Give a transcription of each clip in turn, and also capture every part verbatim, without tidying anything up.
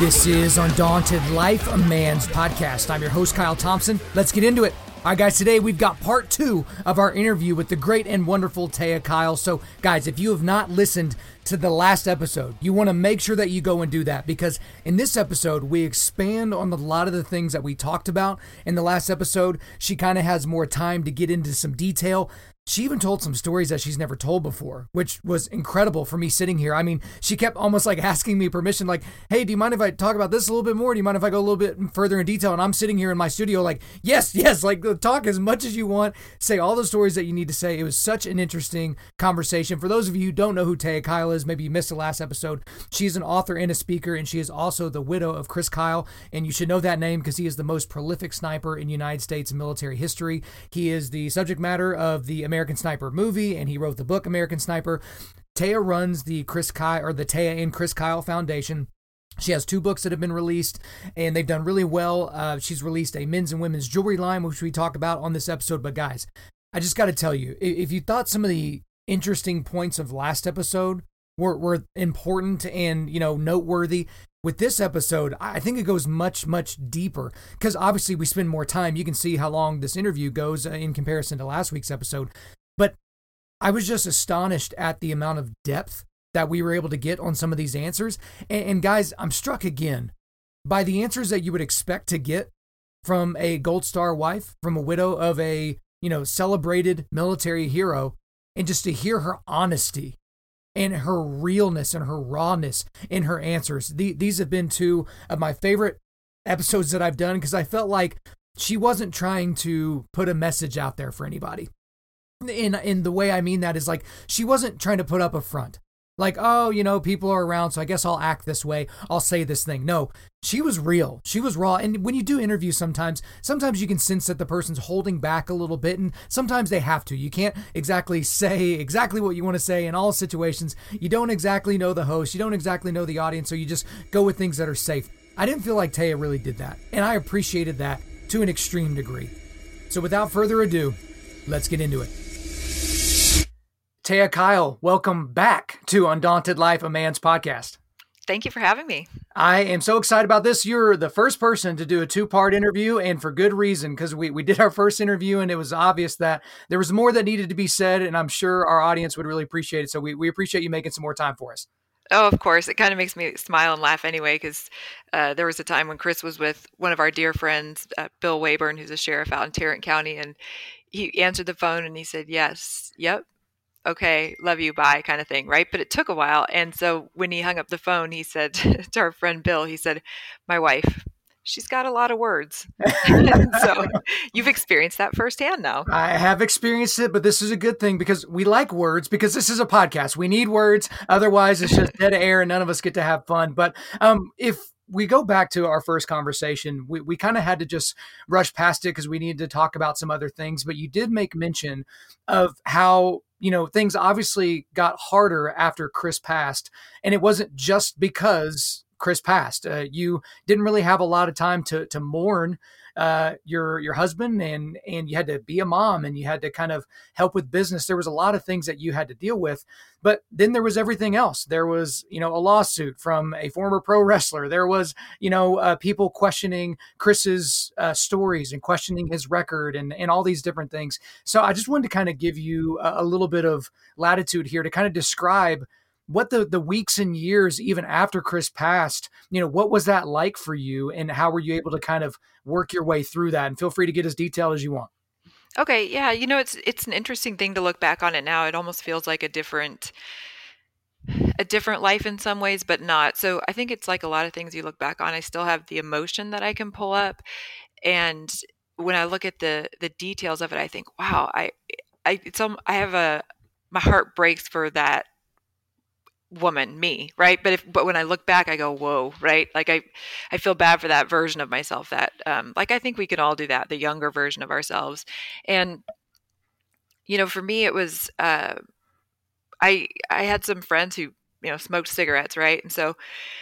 This is Undaunted Life, a Man's Podcast. I'm your host, Kyle Thompson. Let's get into it. All right, guys, today we've got part two of our interview with the great and wonderful Taya Kyle. So, guys, if you have not listened to the last episode, you want to make sure that you go and do that, because in this episode, we expand on a lot of the things that we talked about in the last episode. She kind of has more time to get into some detail. She even told some stories that she's never told before, which was incredible for me sitting here. I mean, she kept almost like asking me permission, like, hey, do you mind if I talk about this a little bit more? Do you mind if I go a little bit further in detail? And I'm sitting here in my studio like, yes, yes, like talk as much as you want. Say all the stories that you need to say. It was such an interesting conversation. For those of you who don't know who Taya Kyle is, maybe you missed the last episode, she's an author and a speaker, and she is also the widow of Chris Kyle. And you should know that name because he is the most prolific sniper in United States military history. He is the subject matter of the American Sniper movie, and he wrote the book American Sniper. Taya runs the Chris Kyle or the Taya and Chris Kyle Foundation. She has two books that have been released, and they've done really well. Uh, she's released a men's and women's jewelry line, which we talk about on this episode. But guys, I just got to tell you, if you thought some of the interesting points of last episode were, were important and, you know, noteworthy, with this episode, I think it goes much, much deeper, because obviously we spend more time. You can see how long this interview goes in comparison to last week's episode. But I was just astonished at the amount of depth that we were able to get on some of these answers. And, and guys, I'm struck again by the answers that you would expect to get from a Gold Star wife, from a widow of a, you know, celebrated military hero, and just to hear her honesty and her realness and her rawness in her answers. The, these have been two of my favorite episodes that I've done, because I felt like she wasn't trying to put a message out there for anybody. In, in the way I mean that is, like, she wasn't trying to put up a front. Like, oh, you know, people are around, so I guess I'll act this way. I'll say this thing. No, she was real. She was raw. And when you do interviews sometimes, sometimes you can sense that the person's holding back a little bit, and sometimes they have to. You can't exactly say exactly what you want to say in all situations. You don't exactly know the host. You don't exactly know the audience, so you just go with things that are safe. I didn't feel like Taya really did that, and I appreciated that to an extreme degree. So without further ado, let's get into it. Taya Kyle, welcome back to Undaunted Life, a Man's Podcast. Thank you for having me. I am so excited about this. You're the first person to do a two-part interview, and for good reason, because we, we did our first interview, and it was obvious that there was more that needed to be said, and I'm sure our audience would really appreciate it. So we, we appreciate you making some more time for us. Oh, of course. It kind of makes me smile and laugh anyway, because uh, there was a time when Chris was with one of our dear friends, uh, Bill Wayburn, who's a sheriff out in Tarrant County, and he answered the phone and he said, yes, yep. Okay, love you, bye, kind of thing, right? But it took a while. And so when he hung up the phone, he said to our friend Bill, he said, my wife, she's got a lot of words. So you've experienced that firsthand now. I have experienced it, but this is a good thing, because we like words, because this is a podcast. We need words. Otherwise, it's just dead air and none of us get to have fun. But um, if we go back to our first conversation, we, we kind of had to just rush past it because we needed to talk about some other things. But you did make mention of how, you know, things obviously got harder after Chris passed. And it wasn't just because Chris passed. Uh, you didn't really have a lot of time to to mourn uh, your your husband, and and you had to be a mom, and you had to kind of help with business. There was a lot of things that you had to deal with. But then there was everything else. There was, you know, a lawsuit from a former pro wrestler. There was, you know, uh, people questioning Chris's uh, stories and questioning his record, and, and all these different things. So I just wanted to kind of give you a, a little bit of latitude here to kind of describe what the, the weeks and years, even after Chris passed, you know, what was that like for you, and how were you able to kind of work your way through that? And feel free to get as detailed as you want. Okay, yeah, you know, it's it's an interesting thing to look back on it now. It almost feels like a different a different life in some ways, but not. So I think it's like a lot of things you look back on. I still have the emotion that I can pull up, and when I look at the the details of it, I think, wow, I I it's um, I have a my heart breaks for that woman, me, right? But if, but when I look back, I go, whoa, right? Like I, I feel bad for that version of myself that, um, like, I think we can all do that, the younger version of ourselves. And, you know, for me, it was, uh, I, I had some friends who, you know, smoked cigarettes, right? And so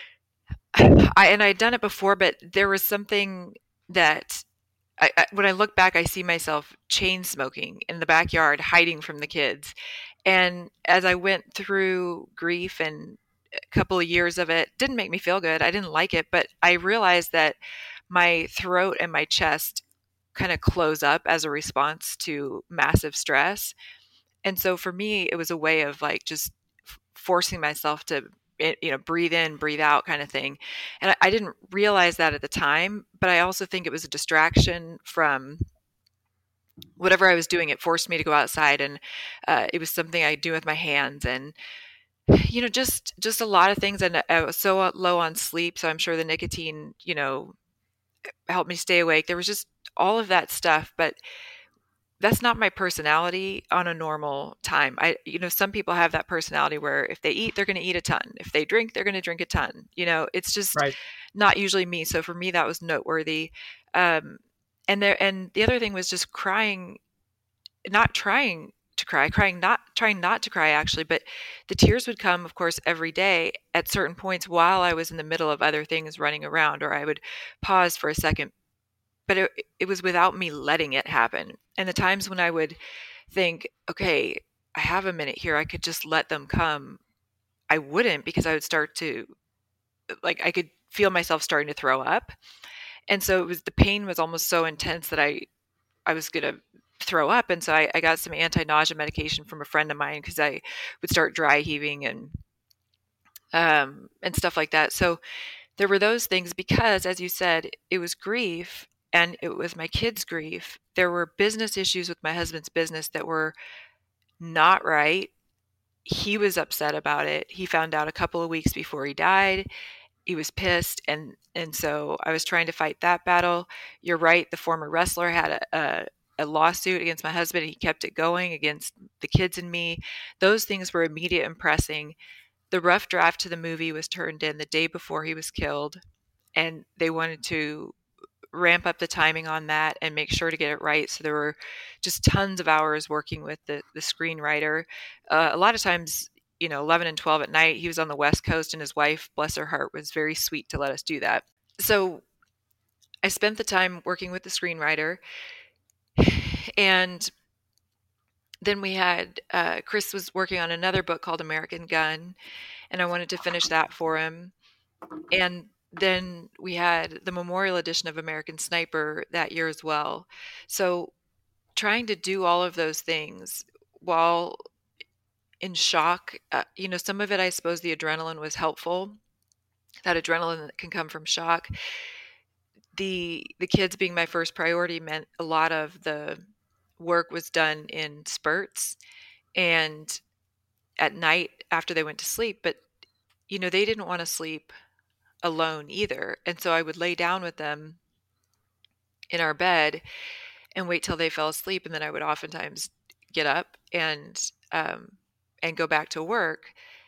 I, and I'd done it before, but there was something that I, I, when I look back, I see myself chain smoking in the backyard, hiding from the kids. And as I went through grief and a couple of years of it. Didn't make me feel good. I didn't like it, but I realized that my throat and my chest kind of close up as a response to massive stress. And so for me, it was a way of like just f- forcing myself to, eh, you know, breathe in, breathe out kind of thing. And I, I didn't realize that at the time, but I also think it was a distraction from whatever I was doing. It forced me to go outside, and uh, it was something I do with my hands, and you know, just just a lot of things. And I was so low on sleep, so I'm sure the nicotine, you know, helped me stay awake. There was just all of that stuff, but that's not my personality on a normal time. I, you know, some people have that personality where if they eat, they're going to eat a ton. If they drink, they're going to drink a ton. You know, it's just Right. not usually me. So for me, that was noteworthy. Um, and there, and the other thing was just crying, not trying to cry, crying, not trying not to cry actually, but the tears would come, of course, every day at certain points while I was in the middle of other things running around, or I would pause for a second, but it, it was without me letting it happen. And the times when I would think, okay, I have a minute here, I could just let them come, I wouldn't, because I would start to, like, I could feel myself starting to throw up. And so it was, the pain was almost so intense that I, I was going to throw up. And so I, I got some anti-nausea medication from a friend of mine because I would start dry heaving and, um, and stuff like that. So there were those things because, as you said, it was grief and it was my kids' grief. There were business issues with my husband's business that were not right. He was upset about it. He found out a couple of weeks before he died. He was pissed, and and so I was trying to fight that battle. You're right. The former wrestler had a, a, a lawsuit against my husband, and he kept it going against the kids and me. Those things were immediate and pressing. The rough draft to the movie was turned in the day before he was killed, and they wanted to ramp up the timing on that and make sure to get it right. So there were just tons of hours working with the the screenwriter. Uh, a lot of times, you know, eleven and twelve at night. He was on the West Coast, and his wife, bless her heart, was very sweet to let us do that. So I spent the time working with the screenwriter, and then we had uh, Chris was working on another book called American Gun, and I wanted to finish that for him. And then we had the memorial edition of American Sniper that year as well. So trying to do all of those things while in shock, uh, you know, some of it, I suppose the adrenaline was helpful. That adrenaline that can come from shock. The the kids being my first priority meant a lot of the work was done in spurts and at night after they went to sleep. But you know, they didn't want to sleep alone either. And so I would lay down with them in our bed and wait till they fell asleep. And then I would oftentimes get up and, um, and go back to work.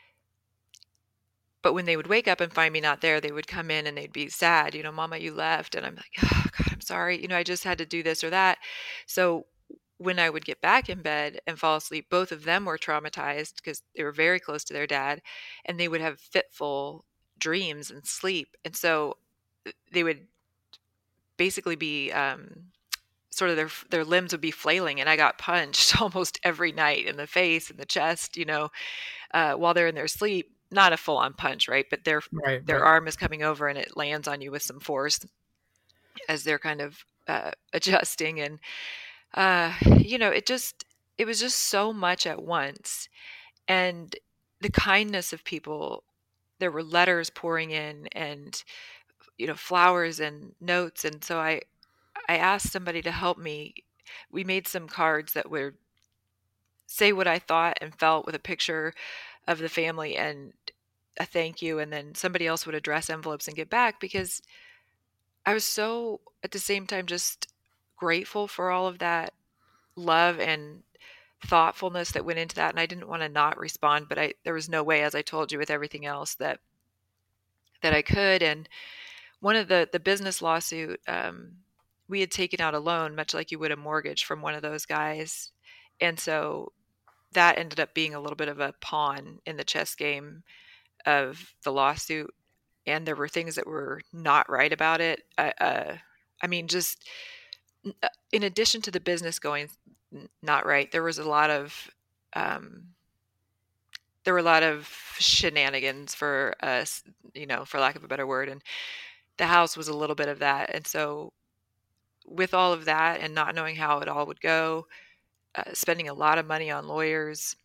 But when they would wake up and find me not there, they would come in and they'd be sad, you know, Mama, you left. And I'm like, oh God, I'm sorry. You know, I just had to do this or that. So when I would get back in bed and fall asleep, both of them were traumatized because they were very close to their dad, and they would have fitful dreams and sleep. And so they would basically be, um, sort of their their limbs would be flailing, and I got punched almost every night in the face and the chest, you know, uh, while they're in their sleep. Not a full on punch, right? But their Right. their Right. arm is coming over and it lands on you with some force as they're kind of uh, adjusting, and uh, you know, it just it was just so much at once, and the kindness of people. There were letters pouring in, and you know, flowers and notes, and so I I asked somebody to help me. We made some cards that would say what I thought and felt with a picture of the family and a thank you, and then somebody else would address envelopes and get back, because I was so at the same time just grateful for all of that love and thoughtfulness that went into that, and I didn't want to not respond, but I there was no way, as I told you with everything else, that that I could. And one of the the business lawsuit, um, we had taken out a loan, much like you would a mortgage, from one of those guys, and so that ended up being a little bit of a pawn in the chess game of the lawsuit. And there were things that were not right about it. Uh, uh, I mean, just uh, in addition to the business going not right, there was a lot of um, there were a lot of shenanigans for us, you know, for lack of a better word. And the house was a little bit of that. And so with all of that and not knowing how it all would go, uh, spending a lot of money on lawyers,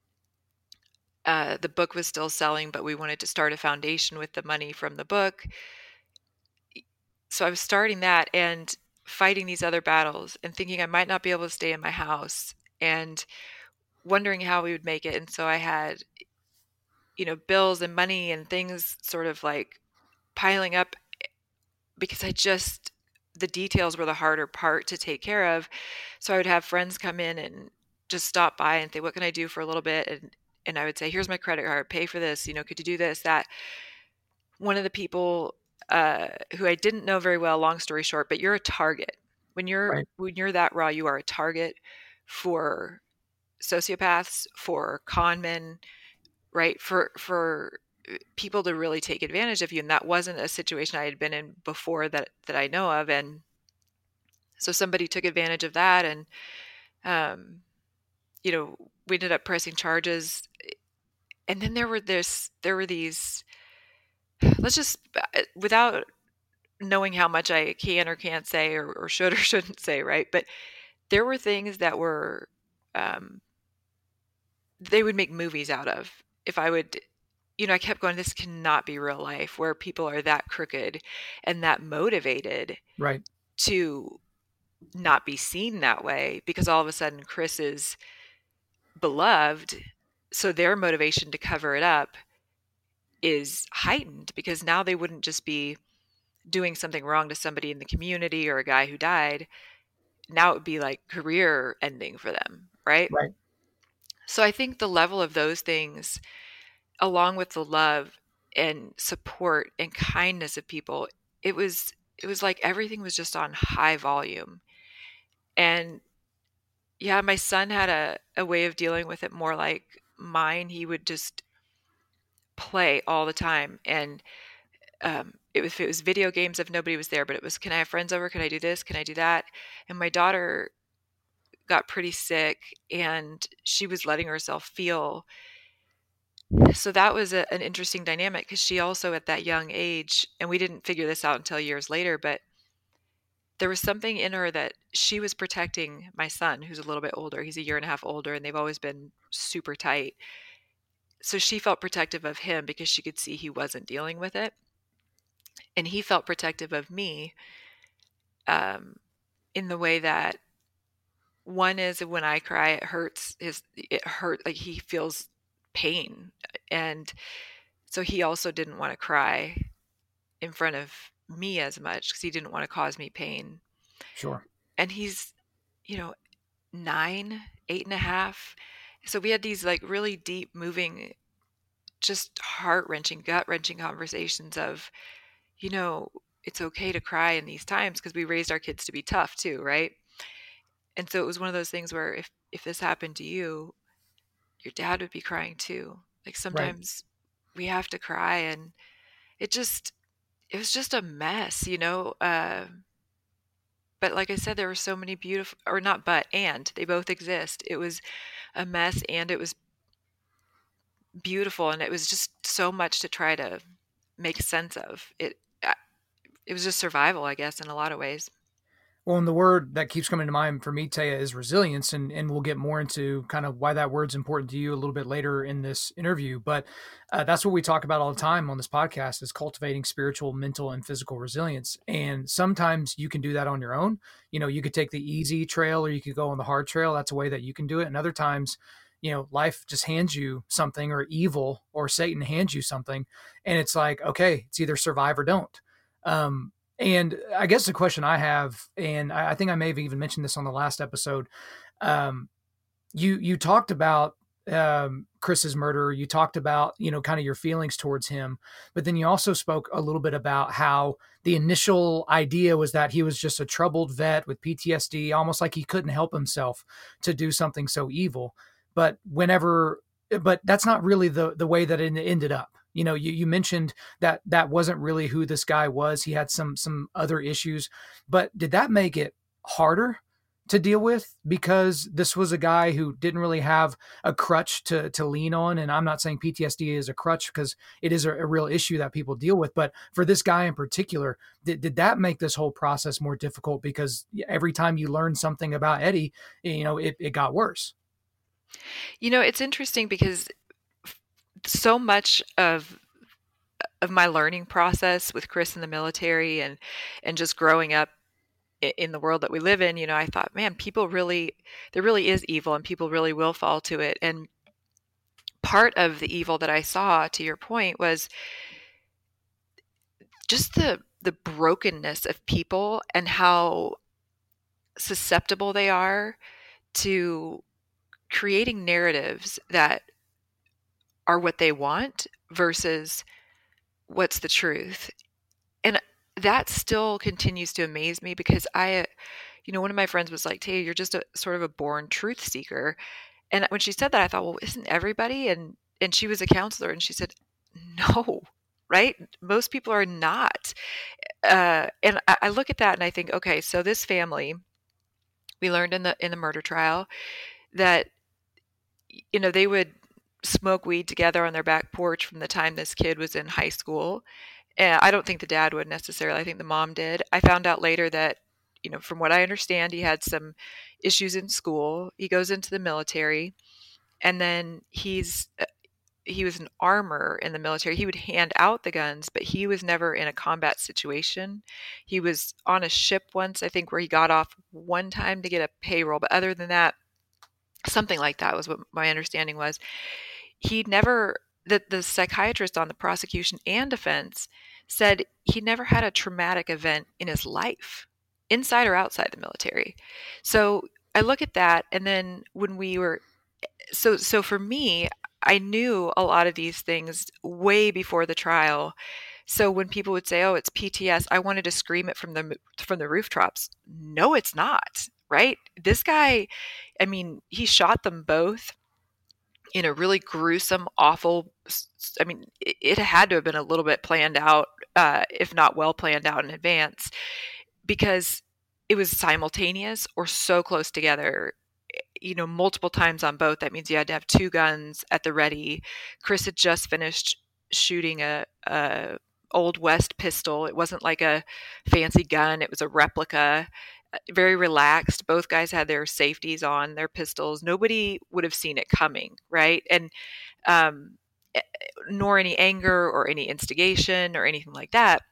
uh, the book was still selling, but we wanted to start a foundation with the money from the book. So I was starting that and fighting these other battles and thinking I might not be able to stay in my house and wondering how we would make it. And so I had, you know, bills and money and things sort of like piling up because I just, the details were the harder part to take care of. So I would have friends come in and just stop by and say, what can I do for a little bit? And, and I would say, here's my credit card, pay for this, you know, could you do this, that? One of the people uh, who I didn't know very well, long story short, but you're a target. When you're, Right. when you're that raw, you are a target for sociopaths, for con men, right? For, for people to really take advantage of you. And that wasn't a situation I had been in before that, that I know of. And so somebody took advantage of that. And, um, you know, we ended up pressing charges. And then there were this, there were these, let's just, without knowing how much I can or can't say or, or should or shouldn't say, right? But there were things that were, um, they would make movies out of. If I would, you know, I kept going, this cannot be real life where people are that crooked and that motivated Right. to not be seen that way, because all of a sudden Chris is beloved. So their motivation to cover it up is heightened because now they wouldn't just be doing something wrong to somebody in the community or a guy who died. Now it would be like career ending for them. Right. Right. So I think the level of those things, along with the love and support and kindness of people, it was, it was like everything was just on high volume. And yeah, my son had a, a way of dealing with it more like mine. He would just play all the time. And um, it was, it was video games if nobody was there, but it was, can I have friends over? Can I do this? Can I do that? And my daughter got pretty sick and she was letting herself feel. So that was a, an interesting dynamic because she also at that young age, and we didn't figure this out until years later, but there was something in her that she was protecting my son, who's a little bit older. He's a year and a half older, and they've always been super tight. So she felt protective of him because she could see he wasn't dealing with it. And he felt protective of me um, in the way that one is when I cry, it hurts his, it hurt, like he feels pain. And so he also didn't want to cry in front of me as much because he didn't want to cause me pain. Sure. And he's, you know, nine, eight and a half. So we had these like really deep, moving, just heart wrenching, gut wrenching conversations of, you know, it's okay to cry in these times because we raised our kids to be tough too, right? And so it was one of those things where if, if this happened to you, your dad would be crying too. Like sometimes right. we have to cry, and it just, it was just a mess, you know? Uh, but like I said, there were so many beautiful, or not, but, and they both exist. It was a mess and it was beautiful. And it was just so much to try to make sense of it. It was just survival, I guess, in a lot of ways. Well, and the word that keeps coming to mind for me, Taya, is resilience. And, and we'll get more into kind of why that word's important to you a little bit later in this interview. But uh, that's what we talk about all the time on this podcast is cultivating spiritual, mental, and physical resilience. And sometimes you can do that on your own. You know, you could take the easy trail or you could go on the hard trail. That's a way that you can do it. And other times, you know, life just hands you something, or evil or Satan hands you something. And it's like, okay, it's either survive or don't. Um, And I guess the question I have, and I think I may have even mentioned this on the last episode, um, you you talked about um, Chris's murder. You talked about, you know, kind of your feelings towards him. But then you also spoke a little bit about how the initial idea was that he was just a troubled vet with P T S D, almost like he couldn't help himself to do something so evil. But whenever, but that's not really the the way that it ended up. You know, you, you mentioned that that wasn't really who this guy was. He had some some other issues, but did that make it harder to deal with because this was a guy who didn't really have a crutch to to lean on. And I'm not saying P T S D is a crutch because it is a, a real issue that people deal with. But for this guy in particular, did, did that make this whole process more difficult? Because every time you learn something about Eddie, you know, it, it got worse. You know, it's interesting because so much of of my learning process with Chris in the military and and just growing up in the world that we live in, you know, I thought, man, people really, there really is evil and people really will fall to it. And part of the evil that I saw, to your point, was just the the brokenness of people and how susceptible they are to creating narratives that are what they want versus what's the truth. And that still continues to amaze me because I, you know, one of my friends was like, Tay, you're just a sort of a born truth seeker. And when she said that, I thought, well, isn't everybody? And, and she was a counselor and she said, no, right? Most people are not. Uh, and I, I look at that and I think, okay, so this family, we learned in the, in the murder trial that, you know, they would smoke weed together on their back porch from the time this kid was in high school. And I don't think the dad would necessarily. I think the mom did. I found out later that, you know, from what I understand, he had some issues in school. He goes into the military, and then he's uh, he was an armor in the military. He would hand out the guns, but he was never in a combat situation. He was on a ship once, I think, where he got off one time to get a payroll. But other than that, something like that was what my understanding was. He never, the, the psychiatrist on the prosecution and defense said he never had a traumatic event in his life, inside or outside the military. So I look at that, and then when we were, so so for me, I knew a lot of these things way before the trial. So when people would say, "Oh, it's P T S," I wanted to scream it from the from the rooftops. No, it's not. Right? This guy, I mean, he shot them both in a really gruesome, awful, I mean, it, it had to have been a little bit planned out, uh, if not well planned out in advance, because it was simultaneous or so close together, you know, multiple times on both. That means you had to have two guns at the ready. Chris had just finished shooting a, a Old West pistol. It wasn't like a fancy gun. It was a replica. Very relaxed. Both guys had their safeties on, their pistols. Nobody would have seen it coming, right? And um, nor any anger or any instigation or anything like that.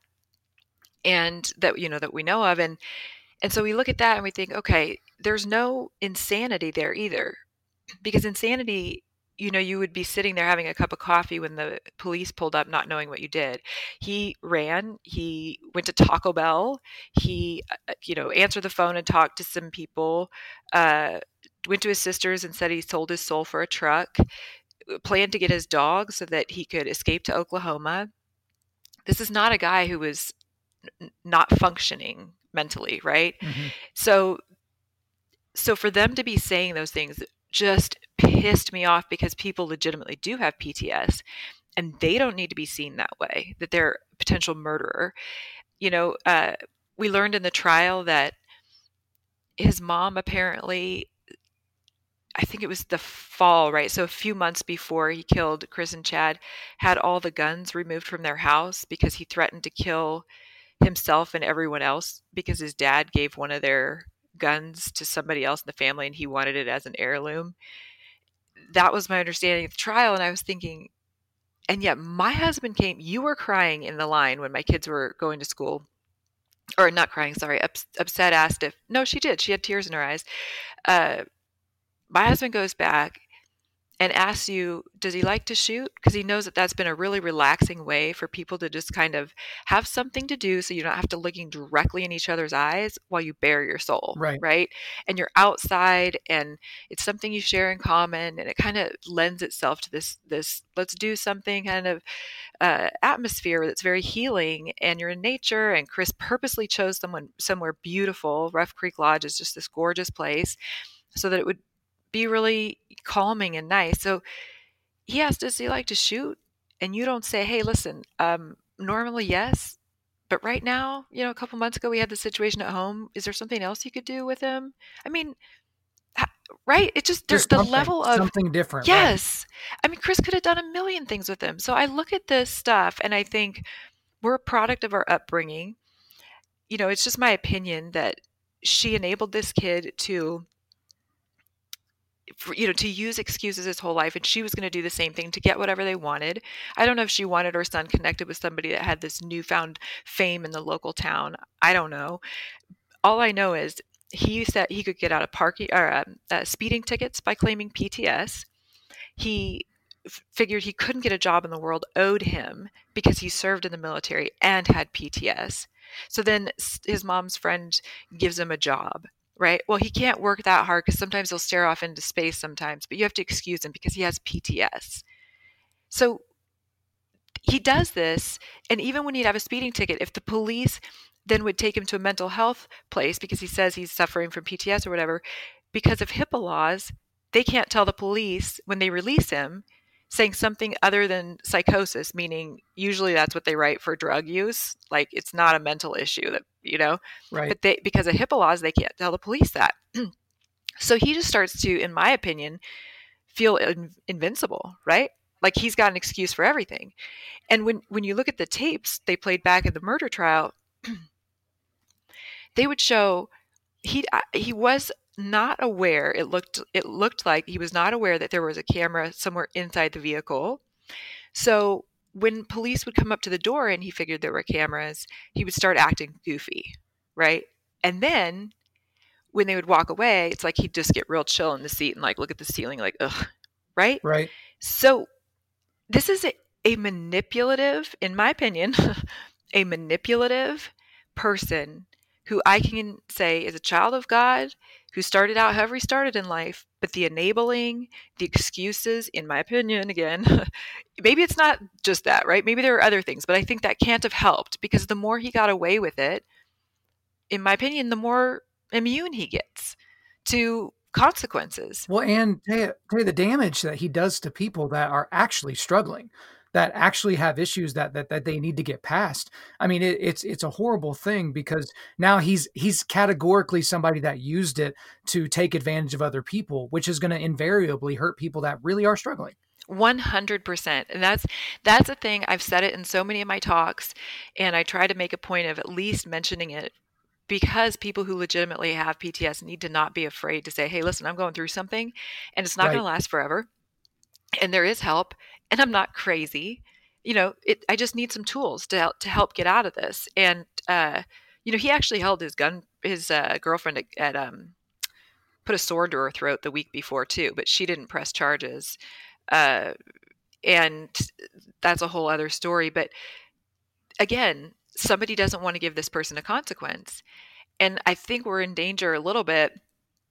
And that, you know, that we know of. And and so we look at that and we think, okay, there's no insanity there either. Because insanity, you know, you would be sitting there having a cup of coffee when the police pulled up, not knowing what you did. He ran, he went to Taco Bell, he, uh, you know, answered the phone and talked to some people, uh, went to his sister's and said he sold his soul for a truck, planned to get his dog so that he could escape to Oklahoma. This is not a guy who was n- not functioning mentally, right? Mm-hmm. So, so for them to be saying those things just pissed me off because people legitimately do have P T S and they don't need to be seen that way, that they're a potential murderer. You know, uh, we learned in the trial that his mom apparently, I think it was the fall, right? So a few months before he killed Chris and Chad, had all the guns removed from their house because he threatened to kill himself and everyone else because his dad gave one of their guns to somebody else in the family and he wanted it as an heirloom. That was my understanding of the trial. And I was thinking, and yet my husband came, you were crying in the line when my kids were going to school, or not crying, sorry, ups, upset, asked if, no, she did. She had tears in her eyes. Uh, my husband goes back and asks you, does he like to shoot? Because he knows that that's been a really relaxing way for people to just kind of have something to do so you don't have to looking directly in each other's eyes while you bare your soul, right? right? And you're outside and it's something you share in common and it kind of lends itself to this, this let's do something kind of uh, atmosphere that's very healing, and you're in nature, and Chris purposely chose someone somewhere beautiful. Rough Creek Lodge is just this gorgeous place so that it would be really calming and nice. So he asked, does he like to shoot? And you don't say, hey, listen, um, normally, yes, But right now, you know, a couple months ago, we had the situation at home. Is there something else you could do with him? I mean, ha- right? It just, there, Just the something, level of, something different, right? yes. I mean, Chris could have done a million things with him. So I look at this stuff and I think we're a product of our upbringing. You know, it's just my opinion that she enabled this kid to, for, you know, to use excuses his whole life, and she was going to do the same thing to get whatever they wanted. I don't know if she wanted her son connected with somebody that had this newfound fame in the local town. I don't know. All I know is he said he could get out of parking or uh, uh, speeding tickets by claiming P T S. He f- figured he couldn't get a job in the world owed him because he served in the military and had P T S. So then s- his mom's friend gives him a job, right? Well, he can't work that hard because sometimes he'll stare off into space sometimes, but you have to excuse him because he has P T S. So he does this, and even when he'd have a speeding ticket, if the police then would take him to a mental health place because he says he's suffering from P T S or whatever, because of HIPAA laws, they can't tell the police when they release him saying something other than psychosis, meaning usually that's what they write for drug use. Like it's not a mental issue that, you know, Right. but they, because of HIPAA laws, they can't tell the police that. So he just starts to, in my opinion, feel in, invincible, right? Like he's got an excuse for everything. And when, when you look at the tapes they played back in the murder trial, they would show he he was not aware. It looked it looked like he was not aware that there was a camera somewhere inside the vehicle. So when police would come up to the door and he figured there were cameras, he would start acting goofy, right? And then when they would walk away, it's like he'd just get real chill in the seat and like look at the ceiling like, ugh, right? Right. So this is a, a manipulative, in my opinion, a manipulative person who I can say is a child of God, who started out however he started in life, but the enabling, the excuses, in my opinion, again, maybe it's not just that, right? Maybe there are other things, but I think that can't have helped because the more he got away with it, in my opinion, the more immune he gets to consequences. Well, and tell you, tell you the damage that he does to people that are actually struggling, that actually have issues that that, that they need to get past. I mean, it, it's it's a horrible thing because now he's he's categorically somebody that used it to take advantage of other people, which is going to invariably hurt people that really are struggling. one hundred percent. And that's that's a thing. I've said it in so many of my talks, and I try to make a point of at least mentioning it because people who legitimately have P T S need to not be afraid to say, hey, listen, I'm going through something and it's not going Right. to last forever. And there is help, and I'm not crazy. You know, it, I just need some tools to help, to help get out of this. And, uh, you know, he actually held his gun, his uh, girlfriend at, at um, put a sword to her throat the week before too, but she didn't press charges. Uh, and that's a whole other story. But again, somebody doesn't want to give this person a consequence. And I think we're in danger a little bit,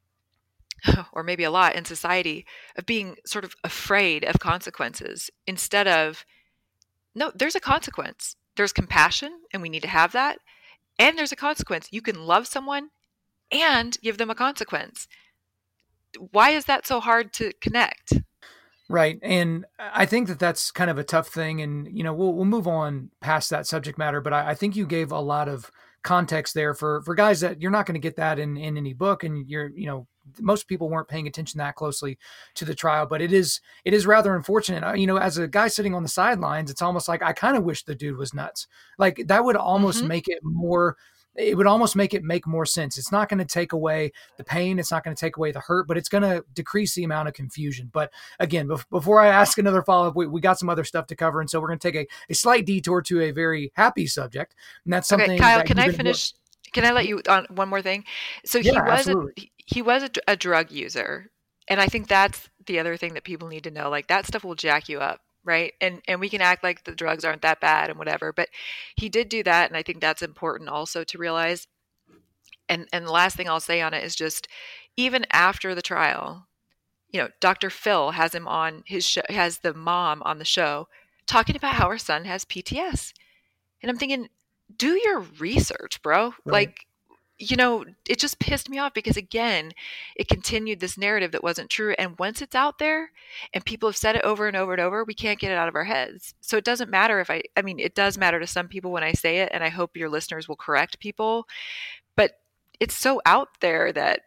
or maybe a lot in society, of being sort of afraid of consequences instead of, no, there's a consequence. There's compassion, and we need to have that. And there's a consequence. You can love someone and give them a consequence. Why is that so hard to connect? Right. And I think that that's kind of a tough thing. And, you know, we'll, we'll move on past that subject matter, but I, I think you gave a lot of context there for, for guys that you're not going to get that in, in any book. And you're, you know, most people weren't paying attention that closely to the trial, but it is, it is rather unfortunate. Uh, You know, as a guy sitting on the sidelines, it's almost like, I kind of wish the dude was nuts. Like that would almost Mm-hmm. make it more, it would almost make it make more sense. It's not going to take away the pain. It's not going to take away the hurt, but it's going to decrease the amount of confusion. But again, bef- before I ask another follow up, we, we got some other stuff to cover. And so we're going to take a, a slight detour to a very happy subject. And that's Okay, something Kyle, that can you've I been, wor- finish? Can I let you on one more thing? So yeah, he was a absolutely. he he was a, dr- a drug user, and I think that's the other thing that people need to know. Like that stuff will jack you up, right? And and we can act like the drugs aren't that bad and whatever, but he did do that, and I think that's important also to realize. And and the last thing I'll say on it is just even after the trial, you know, Doctor Phil has him on his show, has the mom on the show talking about how her son has P T S. And I'm thinking, do your research, bro. Right. Like you know, it just pissed me off because again, it continued this narrative that wasn't true. And once it's out there and people have said it over and over and over, we can't get it out of our heads. So it doesn't matter if I, I mean, it does matter to some people when I say it, and I hope your listeners will correct people, but it's so out there that,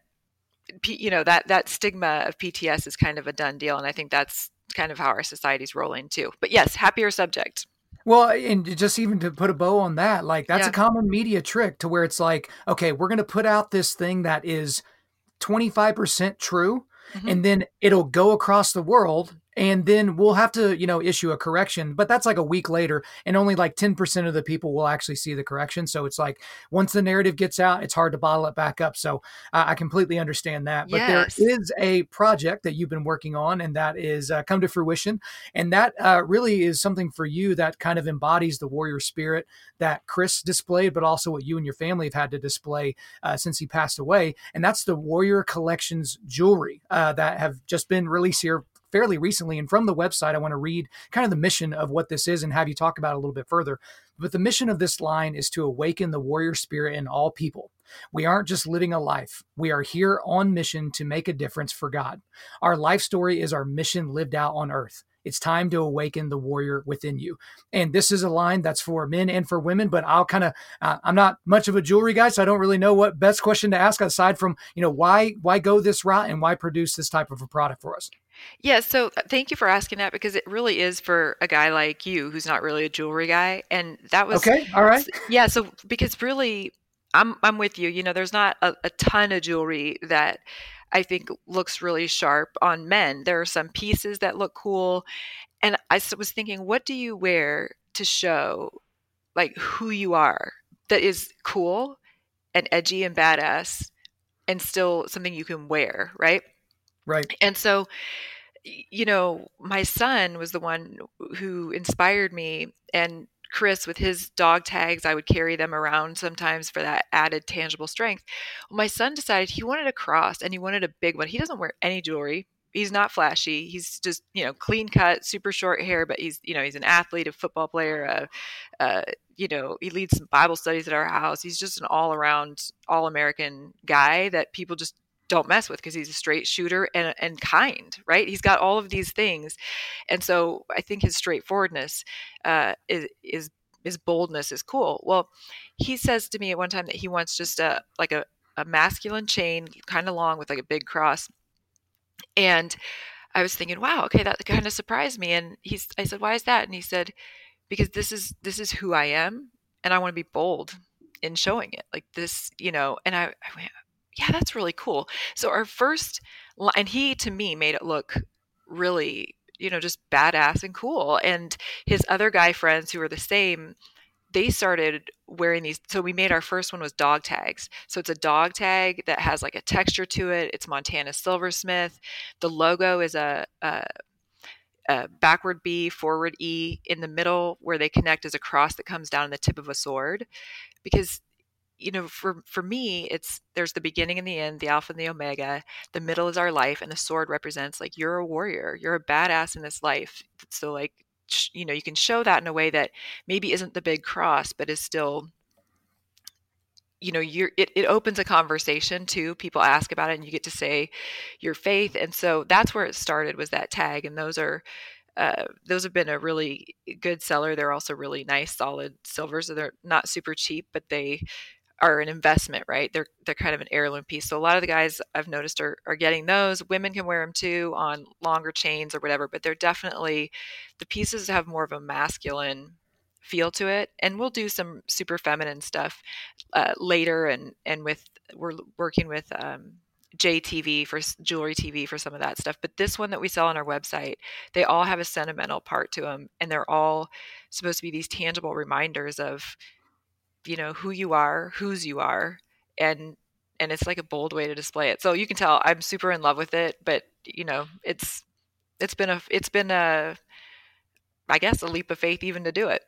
you know, that, that stigma of P T S is kind of a done deal. And I think that's kind of how our society's rolling too. But yes, happier subject. Well, and just even to put a bow on that, like that's Yeah. a common media trick to where it's like, okay, we're going to put out this thing that is twenty-five percent true, Mm-hmm. and then it'll go across the world. And then we'll have to, you know, issue a correction, but that's like a week later, and only like ten percent of the people will actually see the correction. So it's like, once the narrative gets out, it's hard to bottle it back up. So uh, I completely understand that. But Yes. there is a project that you've been working on, and that is uh, come to fruition. And that uh, really is something for you that kind of embodies the warrior spirit that Chris displayed, but also what you and your family have had to display uh, since he passed away. And that's the Warrior Collections jewelry uh, that have just been released here fairly recently. And from the website, I want to read kind of the mission of what this is and have you talk about it a little bit further. But the mission of this line is to awaken the warrior spirit in all people. We aren't just living a life. We are here on mission to make a difference for God. Our life story is our mission lived out on earth. It's time to awaken the warrior within you. And this is a line that's for men and for women, but I'll kind of, uh, I'm not much of a jewelry guy, so I don't really know what best question to ask aside from, you know, why, why go this route and why produce this type of a product for us? Yeah, so uh, thank you for asking that because it really is for a guy like you who's not really a jewelry guy. And that was Okay. All right. yeah, so because really I'm I'm with you. You know, there's not a, a ton of jewelry that I think looks really sharp on men. There are some pieces that look cool. And I s- was thinking, what do you wear to show like who you are that is cool and edgy and badass and still something you can wear, right? Right. And so you know, my son was the one who inspired me, and Chris with his dog tags, I would carry them around sometimes for that added tangible strength. Well, my son decided he wanted a cross and he wanted a big one. He doesn't wear any jewelry. He's not flashy. He's just, you know, clean cut, super short hair, but he's, you know, he's an athlete, a football player, uh, uh, you know, he leads some Bible studies at our house. He's just an all around, all American guy that people just don't mess with because he's a straight shooter and, and kind, right? He's got all of these things. And so I think his straightforwardness uh, is, is, his boldness is cool. Well, he says to me at one time that he wants just a, like a, a masculine chain, kind of long with like a big cross. And I was thinking, wow, okay, that kind of surprised me. And he's, I said, why is that? And he said, because this is, this is who I am. And I want to be bold in showing it like this, you know, and I, I went, yeah, that's really cool. So our first line, and he to me made it look really, you know, just badass and cool. And his other guy friends who were the same, they started wearing these. So we made our first one was dog tags. So it's a dog tag that has like a texture to it. It's Montana Silversmith. The logo is a, a, a backward B, forward E. In the middle where they connect is a cross that comes down on the tip of a sword. Because you know, for for me, it's there's the beginning and the end, the alpha and the omega. The middle is our life, and the sword represents like you're a warrior, you're a badass in this life. So like, you know, you can show that in a way that maybe isn't the big cross, but is still, you know, you're it, it opens a conversation too. People ask about it, and you get to say your faith, and so that's where it started was that tag, and those are. Uh, those have been a really good seller. They're also really nice, solid silvers. So they're not super cheap, but they are an investment, right? They're they're kind of an heirloom piece. So a lot of the guys I've noticed are are getting those. Women can wear them too on longer chains or whatever, but they're definitely the pieces have more of a masculine feel to it. And we'll do some super feminine stuff uh, later, and and with we're working with um, J T V for jewelry T V for some of that stuff. But this one that we sell on our website, they all have a sentimental part to them, and they're all supposed to be these tangible reminders of you know who you are, whose you are, and and it's like a bold way to display it. So you can tell I'm super in love with it, but you know it's it's been a it's been a I guess a leap of faith even to do it.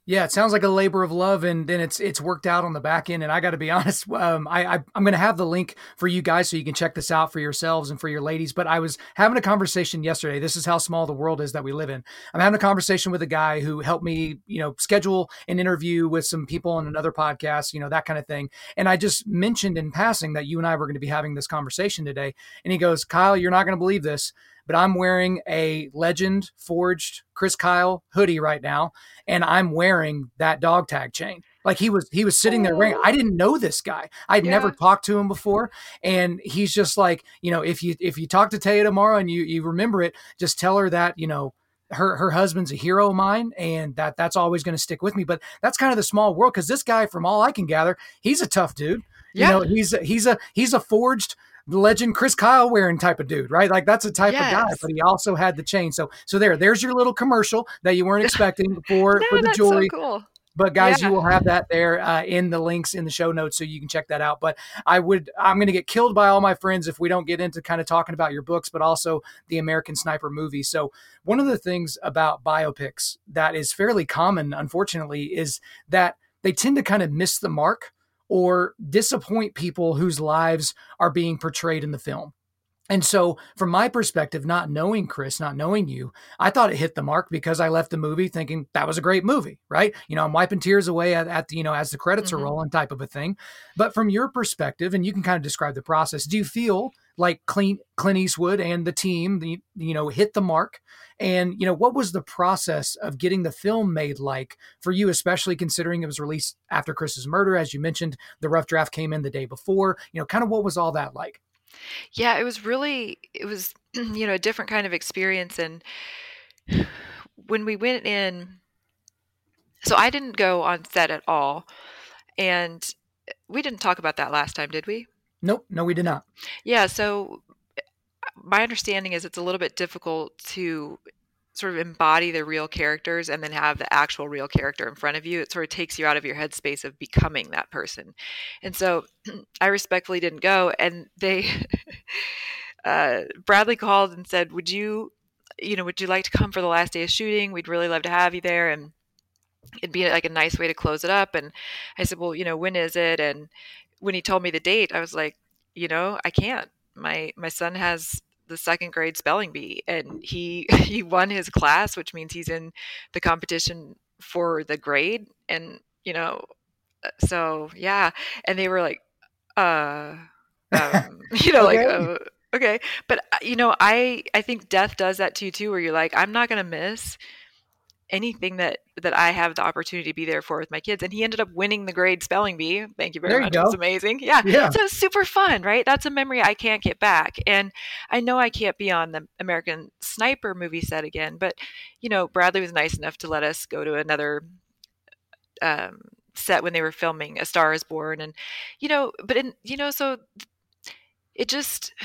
Yeah, it sounds like a labor of love, and then it's it's worked out on the back end. And I got to be honest, um, I, I I'm going to have the link for you guys so you can check this out for yourselves and for your ladies. But I was having a conversation yesterday. This is how small the world is that we live in. I'm having a conversation with a guy who helped me, you know, schedule an interview with some people on another podcast, you know, that kind of thing. And I just mentioned in passing that you and I were going to be having this conversation today. And he goes, "Kyle, you're not going to believe this, but I'm wearing a Legend Forged Chris Kyle hoodie right now, and I'm wearing that dog tag chain." Like he was, he was sitting there wearing. I didn't know this guy. I'd Yeah. never talked to him before, and he's just like, you know, if you if you talk to Taya tomorrow and you you remember it, just tell her that, you know, her her husband's a hero of mine, and that that's always going to stick with me. But that's kind of the small world, because this guy, from all I can gather, he's a tough dude. Yeah. You know, he's a, he's a he's a forged Legend Chris Kyle wearing type of dude, right? Like that's a type Yes. of guy, but he also had the chain. So, so there, there's your little commercial that you weren't expecting for, No, for the that's jewelry. so cool. But guys, Yeah. you will have that there uh, in the links in the show notes, so you can check that out. But I would, I'm going to get killed by all my friends if we don't get into kind of talking about your books, but also the American Sniper movie. So one of the things about biopics that is fairly common, unfortunately, is that they tend to kind of miss the mark or disappoint people whose lives are being portrayed in the film. And so from my perspective, not knowing Chris, not knowing you, I thought it hit the mark because I left the movie thinking that was a great movie, right? You know, I'm wiping tears away at, at the, you know, as the credits Mhm. are rolling type of a thing. But from your perspective, and you can kind of describe the process, do you feel like Clint, Clint Eastwood and the team, the, you know, hit the mark? And, you know, what was the process of getting the film made like for you, especially considering it was released after Chris's murder? As you mentioned, the rough draft came in the day before, you know, kind of what was all that like? Yeah, it was really, it was, you know, a different kind of experience. And when we went in, so I didn't go on set at all. And we didn't talk about that last time, did we? Nope. No, we did not. Yeah. So my understanding is it's a little bit difficult to sort of embody the real characters and then have the actual real character in front of you. It sort of takes you out of your headspace of becoming that person. And so I respectfully didn't go. And they, uh, Bradley called and said, would you, you know, would you like to come for the last day of shooting? We'd really love to have you there. And it'd be like a nice way to close it up. And I said, well, you know, when is it? And when he told me the date, I was like, you know, I can't. My my son has the second grade spelling bee, and he he won his class, which means he's in the competition for the grade. And you know, so yeah. And they were like, uh, um, you know, Okay. like, uh, okay. But you know, I I think death does that to you too, where you're like, I'm not gonna miss anything that that I have the opportunity to be there for with my kids. And he ended up winning the grade spelling bee. Thank you very There you much. go. It's amazing. Yeah. Yeah. So it's super fun, right? That's a memory I can't get back. And I know I can't be on the American Sniper movie set again, but you know, Bradley was nice enough to let us go to another um, set when they were filming A Star Is Born. And, you know, but in, you know, so it just,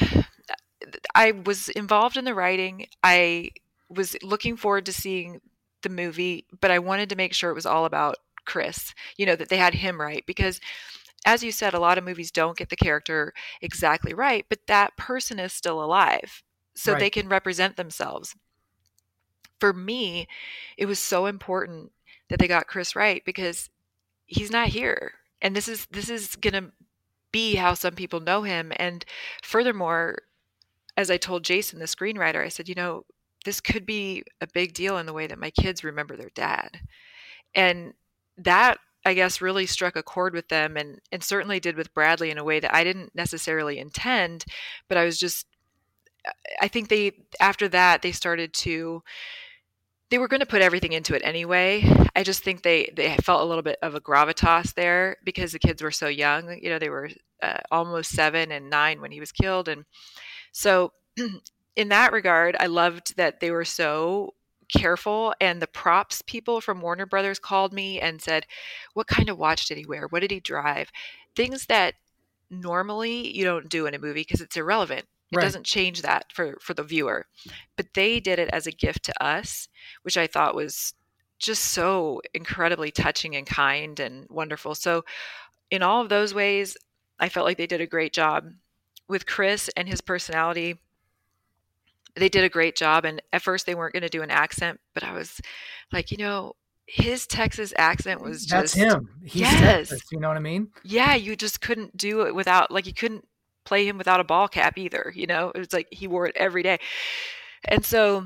I was involved in the writing. I was looking forward to seeing the movie, but I wanted to make sure it was all about Chris, you know, that they had him right. Because as you said, a lot of movies don't get the character exactly right, but that person is still alive. So Right. they can represent themselves. For me, it was so important that they got Chris right because he's not here. And this is this is gonna be how some people know him. And furthermore, as I told Jason, the screenwriter, I said, you know, this could be a big deal in the way that my kids remember their dad. And that, I guess, really struck a chord with them, and, and certainly did with Bradley in a way that I didn't necessarily intend, but I was just, I think they, after that, they started to, they were going to put everything into it anyway. I just think they, they felt a little bit of a gravitas there because the kids were so young. You know, they were uh, almost seven and nine when he was killed. And so in that regard, I loved that they were so careful. And the props people from Warner Brothers called me and said, what kind of watch did he wear? What did he drive? Things that normally you don't do in a movie because it's irrelevant. It Right. doesn't change that for, for the viewer. But they did it as a gift to us, which I thought was just so incredibly touching and kind and wonderful. So in all of those ways, I felt like they did a great job. With Chris and his personality, they did a great job. And at first they weren't going to do an accent, but I was like, you know, his Texas accent was That's just, him. He's yes. Texas. You know what I mean? Yeah, you just couldn't do it without, like, you couldn't play him without a ball cap either, you know? It was like he wore it every day. And so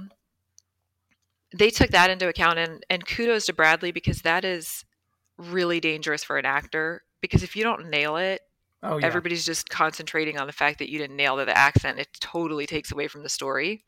they took that into account, and and kudos to Bradley, because that is really dangerous for an actor, because if you don't nail it, Oh yeah. everybody's just concentrating on the fact that you didn't nail the accent. It totally takes away from the story.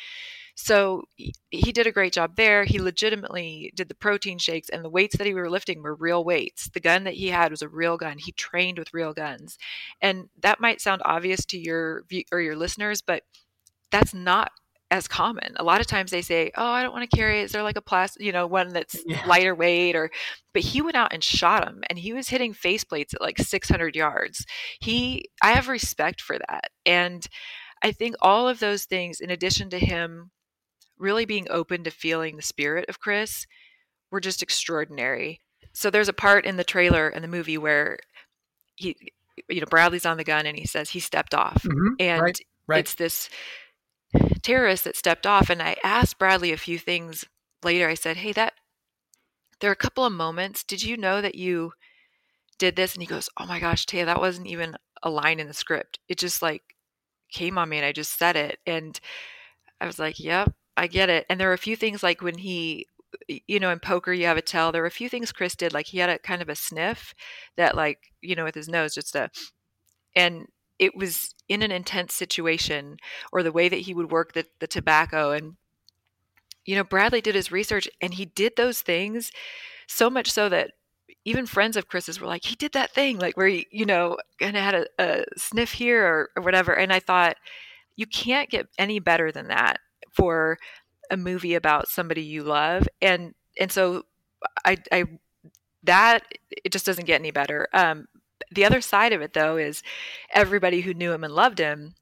So he, he did a great job there. He legitimately did the protein shakes, and the weights that he were lifting were real weights. The gun that he had was a real gun. He trained with real guns. And that might sound obvious to your view or your listeners, but that's not as common. A lot of times they say, "Oh, I don't want to carry it. Is there like a plastic, you know, one that's Yeah. lighter weight?" Or, but he went out and shot him, and he was hitting face plates at like six hundred yards. He, I have respect for that, and I think all of those things, in addition to him really being open to feeling the spirit of Chris, were just extraordinary. So there's a part in the trailer in the movie where he, you know, Bradley's on the gun and he says he stepped off, Mhm. and Right. Right. it's this terrorist that stepped off. And I asked Bradley a few things later. I said, "Hey, that there are a couple of moments. Did you know that you did this?" And he goes, "Oh my gosh, Taya, that wasn't even a line in the script. It just like came on me and I just said it." And I was like, "Yep, I get it." And there were a few things like when he, you know, in poker, you have a tell. There were a few things Chris did, like he had a kind of a sniff that, like, you know, with his nose, just a, and it was in an intense situation, or the way that he would work the, the tobacco. And, you know, Bradley did his research and he did those things so much so that even friends of Chris's were like, "He did that thing, like where he, you know, kind of had a, a sniff here or, or whatever." And I thought, you can't get any better than that for a movie about somebody you love. And, and so I, I, that it just doesn't get any better. Um, the other side of it though, is everybody who knew him and loved him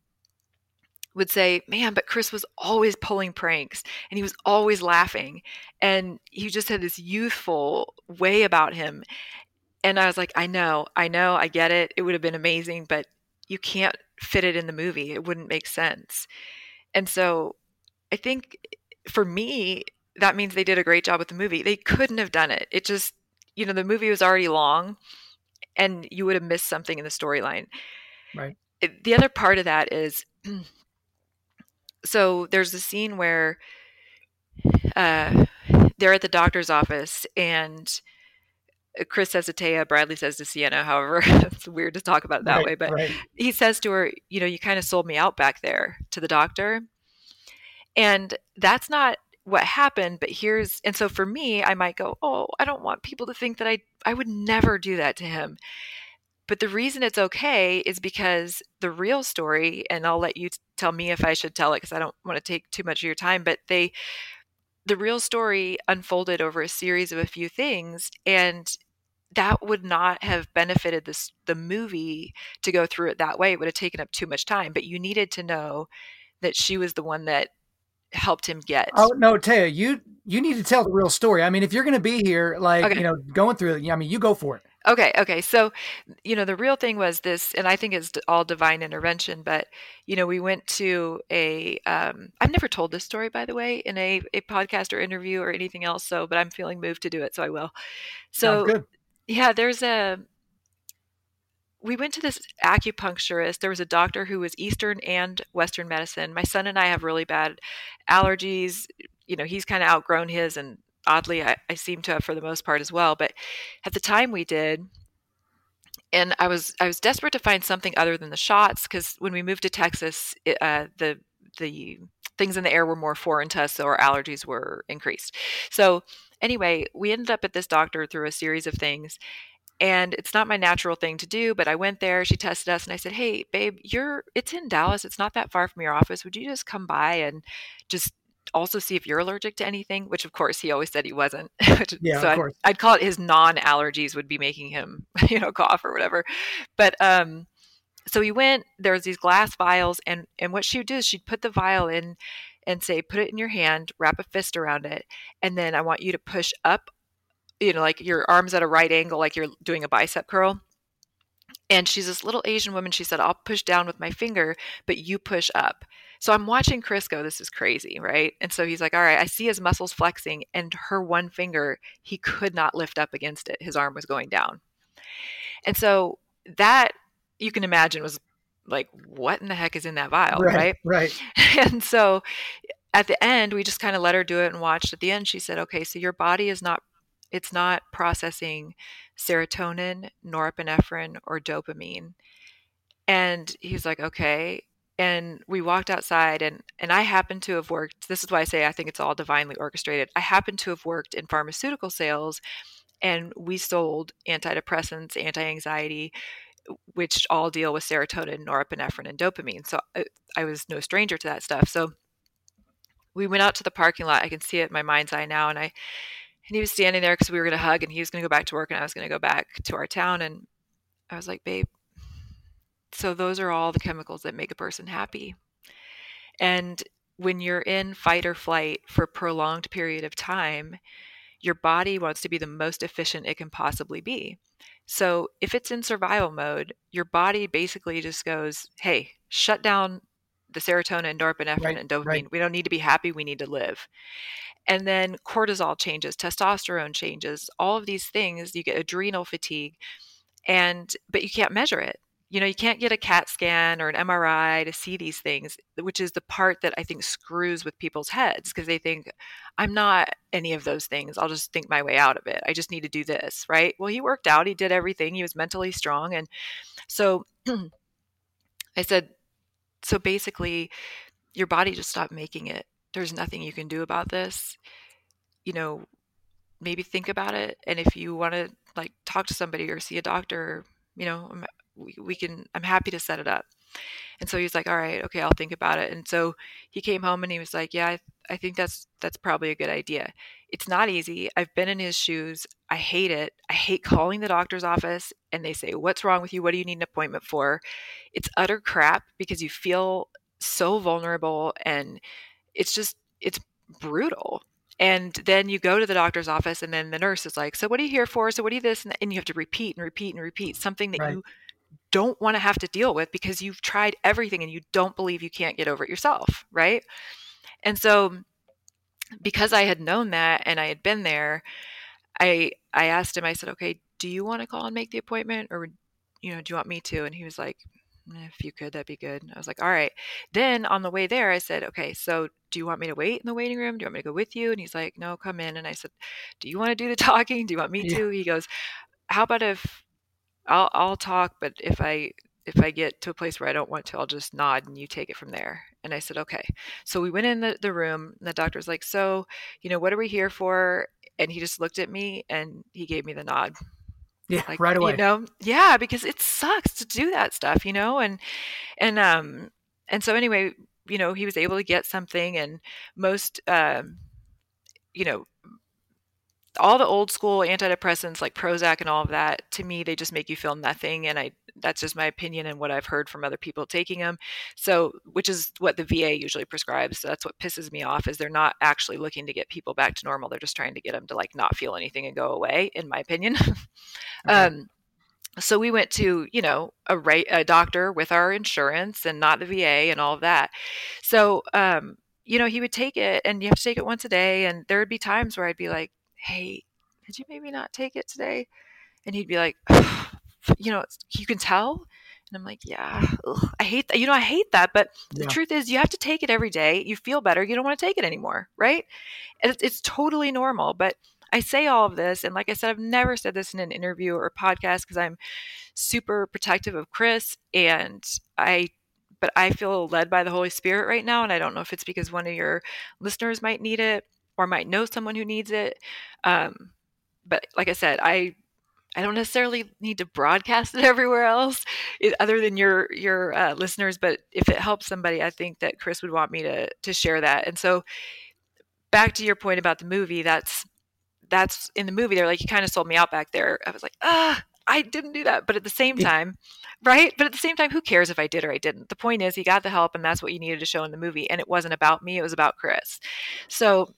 would say, "Man, but Chris was always pulling pranks and he was always laughing. And he just had this youthful way about him." And I was like, I know, I know, I get it. It would have been amazing, but you can't fit it in the movie. It wouldn't make sense. And so I think for me, that means they did a great job with the movie. They couldn't have done it. It just, you know, the movie was already long and you would have missed something in the storyline. Right. It, the other part of that is, so there's a scene where uh, they're at the doctor's office and Chris says to Taya, Bradley says to Sienna, however, it's weird to talk about it that Right, way, but right. he says to her, "You know, you kind of sold me out back there to the doctor." And that's not what happened, but here's, and so for me, I might go, "Oh, I don't want people to think that I, I would never do that to him." But the reason it's okay is because the real story, and I'll let you tell me if I should tell it because I don't want to take too much of your time, but they, the real story unfolded over a series of a few things, and that would not have benefited this the movie to go through it that way. It would have taken up too much time. But you needed to know that she was the one that helped him get. Oh no, Taya, you you need to tell the real story. I mean, if you're going to be here, like Okay. you know, going through it, I mean, you go for it. Okay, okay. So, you know, the real thing was this, and I think it's all divine intervention, but, you know, we went to a, um, I've never told this story, by the way, in a, a podcast or interview or anything else. So, but I'm feeling moved to do it. So I will. Sounds So, good. yeah, there's a, we went to this acupuncturist. There was a doctor who was Eastern and Western medicine. My son and I have really bad allergies. You know, he's kind of outgrown his, and oddly, I, I seem to have for the most part as well. But at the time we did, and I was I was desperate to find something other than the shots, because when we moved to Texas, it, uh, the the things in the air were more foreign to us, so our allergies were increased. So anyway, we ended up at this doctor through a series of things. And it's not my natural thing to do, but I went there, she tested us, and I said, "Hey, babe, you're it's in Dallas. It's not that far from your office. Would you just come by and just also see if you're allergic to anything?" Which of course he always said he wasn't. Yeah, so of I'd, course. I'd call it his non-allergies would be making him, you know, cough or whatever. But um so we went, there was these glass vials, and and what she would do is she'd put the vial in and say, "Put it in your hand, wrap a fist around it, and then I want you to push up, you know, like your arms at a right angle, like you're doing a bicep curl." And she's this little Asian woman. She said, "I'll push down with my finger, but you push up." So I'm watching Chris go, this is crazy, right? And so he's like, all right, I see his muscles flexing, and her one finger, he could not lift up against it. His arm was going down. And so that, you can imagine, was like, what in the heck is in that vial, Right, right? right. And so at the end, we just kind of let her do it and watched. At the end, she said, okay, so your body is not, it's not processing serotonin, norepinephrine, or dopamine. And he's like, okay. And we walked outside, and and I happen to have worked, this is why I say I think it's all divinely orchestrated. I happen to have worked in pharmaceutical sales, and we sold antidepressants, anti-anxiety, which all deal with serotonin, norepinephrine, and dopamine. So I, I was no stranger to that stuff. So we went out to the parking lot. I can see it in my mind's eye now. And I, and he was standing there because we were going to hug, and he was going to go back to work, and I was going to go back to our town. And I was like, babe, so those are all the chemicals that make a person happy. And when you're in fight or flight for a prolonged period of time, your body wants to be the most efficient it can possibly be. So if it's in survival mode, your body basically just goes, hey, shut down the serotonin, norepinephrine, Right, and dopamine. right. We don't need to be happy. We need to live. And then cortisol changes, testosterone changes, all of these things. You get adrenal fatigue, and but you can't measure it. You know, you can't get a CAT scan or an M R I to see these things, which is the part that I think screws with people's heads, because they think, I'm not any of those things. I'll just think my way out of it. I just need to do this, right? Well, he worked out. He did everything. He was mentally strong. And so I said, so basically, your body just stopped making it. There's nothing you can do about this. You know, maybe think about it. And if you want to like talk to somebody or see a doctor, you know, we, we can, I'm happy to set it up. And so he's like, all right, okay, I'll think about it. And so he came home and he was like, yeah, I, I think that's, that's probably a good idea. It's not easy. I've been in his shoes. I hate it. I hate calling the doctor's office and they say, what's wrong with you? What do you need an appointment for? It's utter crap because you feel so vulnerable, and it's just, it's brutal. And then you go to the doctor's office, and then the nurse is like, so what are you here for? So what are you this? And, and you have to repeat and repeat and repeat something that Right. you don't want to have to deal with because you've tried everything and you don't believe you can't get over it yourself. Right. And so because I had known that and I had been there, I, I asked him, I said, okay, do you want to call and make the appointment, or, you know, do you want me to? And he was like, if you could, that'd be good. And I was like, all right. Then on the way there, I said, okay, so do you want me to wait in the waiting room? Do you want me to go with you? And he's like, no, come in. And I said, do you want to do the talking? Do you want me Yeah. to? He goes, how about if I'll, I'll talk, but if I, if I get to a place where I don't want to, I'll just nod and you take it from there. And I said, okay. So we went in the, the room, and the doctor's like, so, you know, what are we here for? And he just looked at me and he gave me the nod. Yeah, Like, right away. you know, yeah, because it sucks to do that stuff, you know, and, and, um, and so anyway, you know, he was able to get something, and most, um, you know, all the old school antidepressants like Prozac and all of that, to me, they just make you feel nothing. And I, that's just my opinion and what I've heard from other people taking them. So, which is what the V A usually prescribes. So that's what pisses me off, is they're not actually looking to get people back to normal. They're just trying to get them to like not feel anything and go away, in my opinion. Okay. um, so we went to, you know, a, ra- a doctor with our insurance and not the V A and all of that. So, um, you know, he would take it, and you have to take it once a day. And there would be times where I'd be like, hey, could you maybe not take it today? And he'd be like, you know, you can tell. And I'm like, yeah, ugh, I hate that. You know, I hate that. But the Yeah. truth is, you have to take it every day. You feel better. You don't want to take it anymore. Right. And it's, it's totally normal. But I say all of this, and like I said, I've never said this in an interview or podcast because I'm super protective of Chris, and I, but I feel led by the Holy Spirit right now. And I don't know if it's because one of your listeners might need it or might know someone who needs it. Um, but like I said, I, I don't necessarily need to broadcast it everywhere else it, other than your, your uh, listeners. But if it helps somebody, I think that Chris would want me to, to share that. And so back to your point about the movie, that's, that's in the movie. They're like, you kind of sold me out back there. I was like, ah, I didn't do that. But at the same time, right. But at the same time, who cares if I did or I didn't? The point is, he got the help, and that's what you needed to show in the movie. And it wasn't about me. It was about Chris. So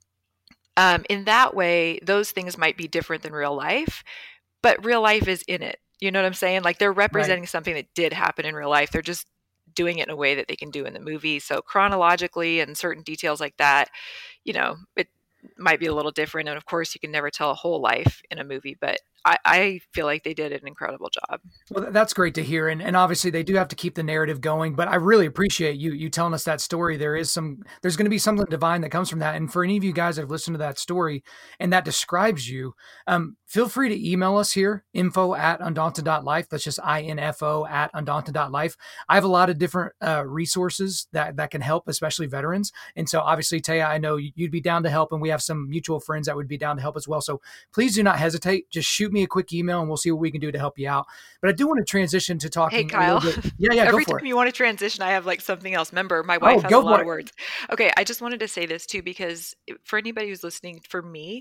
um, in that way, those things might be different than real life, but real life is in it. You know what I'm saying? Like, they're representing Right. something that did happen in real life. They're just doing it in a way that they can do in the movie. So chronologically and certain details like that, you know, it might be a little different. And of course, you can never tell a whole life in a movie, but I, I feel like they did an incredible job. Well, that's great to hear. And, and obviously they do have to keep the narrative going, but I really appreciate you, you telling us that story. There is some, there's going to be something divine that comes from that. And for any of you guys that have listened to that story and that describes you, um, feel free to email us here, info at undaunted dot life. That's just I N F O at undaunted dot life. I have a lot of different uh, resources that, that can help, especially veterans. And so obviously, Taya, I know you'd be down to help, and we have some mutual friends that would be down to help as well. So please do not hesitate. Just shoot me a quick email and we'll see what we can do to help you out. But I do want to transition to talking. Hey, Kyle. Yeah, yeah. Every go for time it. you want to transition, I have like something else. Remember, my wife Oh, has go a lot for of it. words. Okay, I just wanted to say this too, because for anybody who's listening, for me,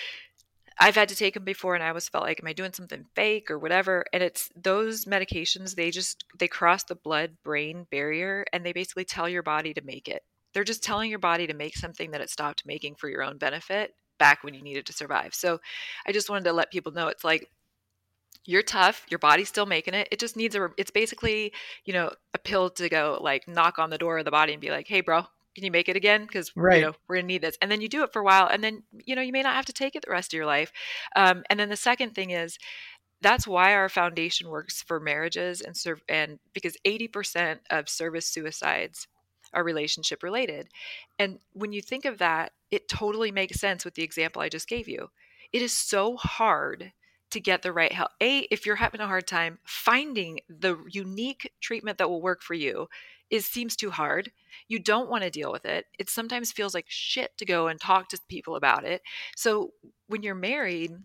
I've had to take them before and I always felt like, am I doing something fake or whatever? And it's those medications, they just, they cross the blood-brain barrier and they basically tell your body to make it. They're just telling your body to make something that it stopped making for your own benefit back when you needed to survive. So I just wanted to let people know, it's like, you're tough, your body's still making it. It just needs a, it's basically, you know, a pill to go like knock on the door of the body and be like, hey, bro, can you make it again? Because, Right. you know, we're going to need this. And then you do it for a while. And then, you know, you may not have to take it the rest of your life. Um, and then the second thing is, that's why our foundation works for marriages and serve, and because eighty percent of service suicides are relationship related. And when you think of that, it totally makes sense with the example I just gave you. It is so hard to get the right help. A, if you're having a hard time finding the unique treatment that will work for you, it seems too hard. You don't want to deal with it. It sometimes feels like shit to go and talk to people about it. So when you're married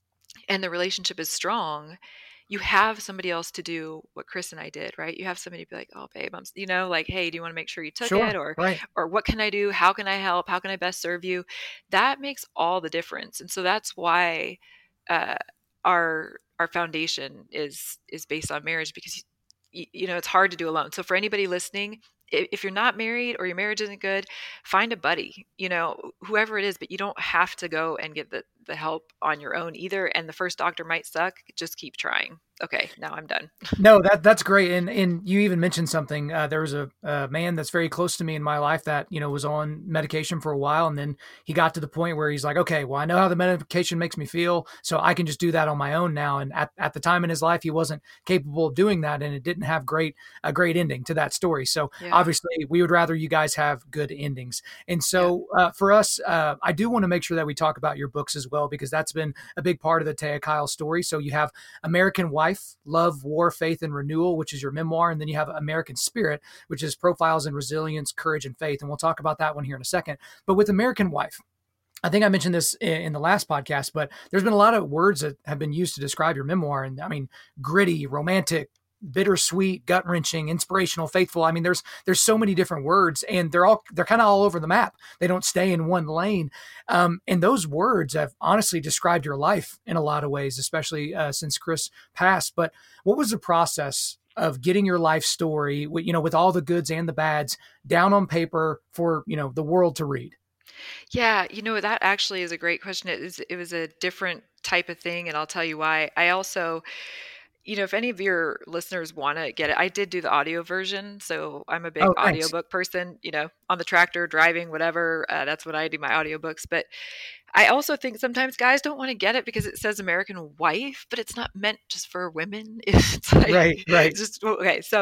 and the relationship is strong, you have somebody else to do what Chris and I did, right? You have somebody to be like, oh, babe, I'm, you know, like, hey, do you want to make sure you took Sure. it? Or, right. or what can I do? How can I help? How can I best serve you? That makes all the difference. And so that's why uh, our our foundation is is based on marriage, because you, you know, it's hard to do alone. So for anybody listening, if, if you're not married or your marriage isn't good, find a buddy, you know, whoever it is, but you don't have to go and get the, the help on your own either. And the first doctor might suck. Just keep trying. Okay, now I'm done. No, that that's great. And and you even mentioned something. Uh, there was a, a man that's very close to me in my life that, you know, was on medication for a while. And then he got to the point where he's like, okay, well, I know how the medication makes me feel, so I can just do that on my own now. And at, at the time in his life, he wasn't capable of doing that. And it didn't have great a great ending to that story. So Yeah. obviously we would rather you guys have good endings. And so uh, for us, uh, I do want to make sure that we talk about your books as well, because that's been a big part of the Taya Kyle story. So you have American Wife, Love, War, Faith, and Renewal, which is your memoir. And then you have American Spirit, which is Profiles in Resilience, Courage, and Faith. And we'll talk about that one here in a second. But with American Wife, I think I mentioned this in the last podcast, but there's been a lot of words that have been used to describe your memoir. And I mean, gritty, romantic, bittersweet, gut wrenching, inspirational, faithful. I mean, there's there's so many different words, and they're all they're kind of all over the map. They don't stay in one lane. Um, and those words have honestly described your life in a lot of ways, especially uh, since Chris passed. But what was the process of getting your life story, you know, with all the goods and the bads, down on paper for, you know, the world to read? Yeah, you know, that actually is a great question. It is, it was a different type of thing, and I'll tell you why. I also, you know, if any of your listeners want to get it, I did do the audio version. So I'm a big Oh, thanks. audiobook person, you know, on the tractor, driving, whatever. Uh, that's what I do my audiobooks. But I also think sometimes guys don't want to get it because it says American Wife, but it's not meant just for women. It's like, Right, right. just, okay. So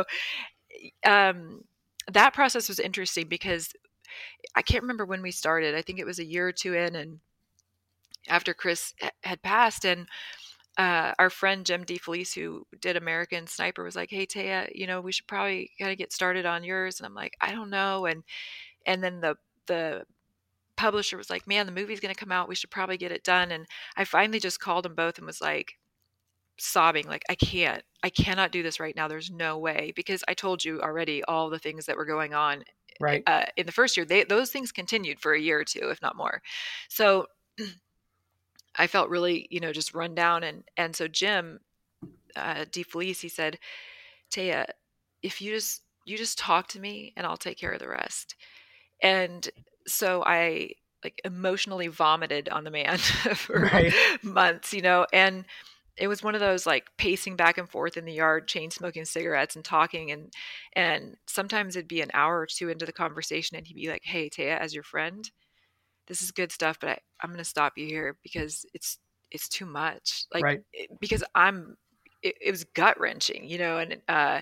um, that process was interesting because I can't remember when we started. I think it was a year or two in, and after Chris h- had passed, and uh, our friend Jim DeFelice, who did American Sniper, was like, "Hey Taya, you know, we should probably kind of get started on yours." And I'm like, "I don't know." And and then the the publisher was like, "Man, the movie's going to come out. We should probably get it done." And I finally just called them both and was like, sobbing, like, I can't, I cannot do this right now. There's no way, because I told you already all the things that were going on Right. uh, in the first year. They, those things continued for a year or two, if not more. So I felt really, you know, just run down. And, and so Jim, uh, DeFelice, he said, Taya, if you just, you just talk to me and I'll take care of the rest. And so I like emotionally vomited on the man for Right. months, you know, and it was one of those like pacing back and forth in the yard, chain smoking cigarettes and talking. And, and sometimes it'd be an hour or two into the conversation and he'd be like, "Hey, Taya, as your friend, this is good stuff, but I, I'm going to stop you here because it's, it's too much." Like, Right. it- because I'm, it, it was gut wrenching, you know, and, uh,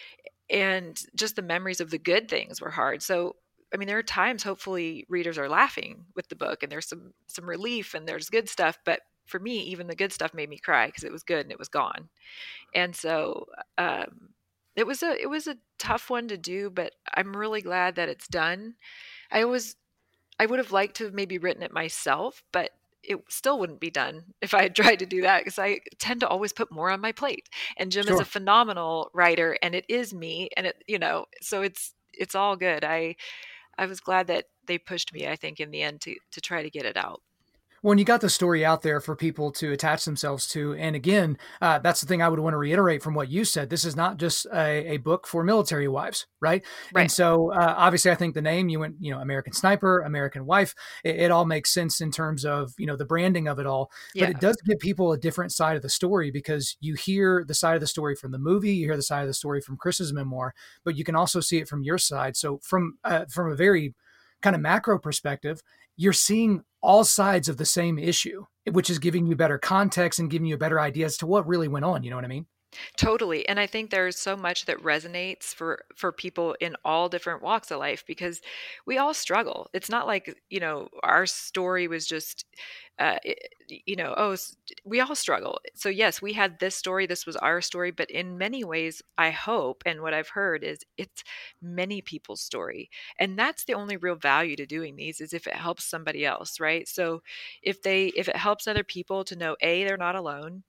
and just the memories of the good things were hard. So, I mean, there are times hopefully readers are laughing with the book and there's some, some relief and there's good stuff. But for me, even the good stuff made me cry because it was good and it was gone. And so, um, it was a, it was a tough one to do, but I'm really glad that it's done. I was I would have liked to have maybe written it myself, but it still wouldn't be done if I had tried to do that because I tend to always put more on my plate. And Jim is a Sure. phenomenal writer and it is me and it, you know, so it's it's all good. I I was glad that they pushed me, I think, in the end to to try to get it out. When you got the story out there for people to attach themselves to, and again, uh, that's the thing I would want to reiterate from what you said. This is not just a, a book for military wives, right? And Right. so, uh, obviously, I think the name you went, you know, American Sniper, American Wife, it, it all makes sense in terms of you know the branding of it all. But Yeah. it does give people a different side of the story because you hear the side of the story from the movie, you hear the side of the story from Chris's memoir, but you can also see it from your side. So, from uh, from a very kind of macro perspective, you're seeing all sides of the same issue, which is giving you better context and giving you a better idea as to what really went on. You know what I mean? Totally. And I think there's so much that resonates for for people in all different walks of life because we all struggle. It's not like, you know, our story was just uh it- you know, oh, s- we all struggle. So yes, we had this story, this was our story, but in many ways, I hope and what I've heard is it's many people's story. And that's the only real value to doing these is if it helps somebody else, right? So if they if it helps other people to know A, they're not alone,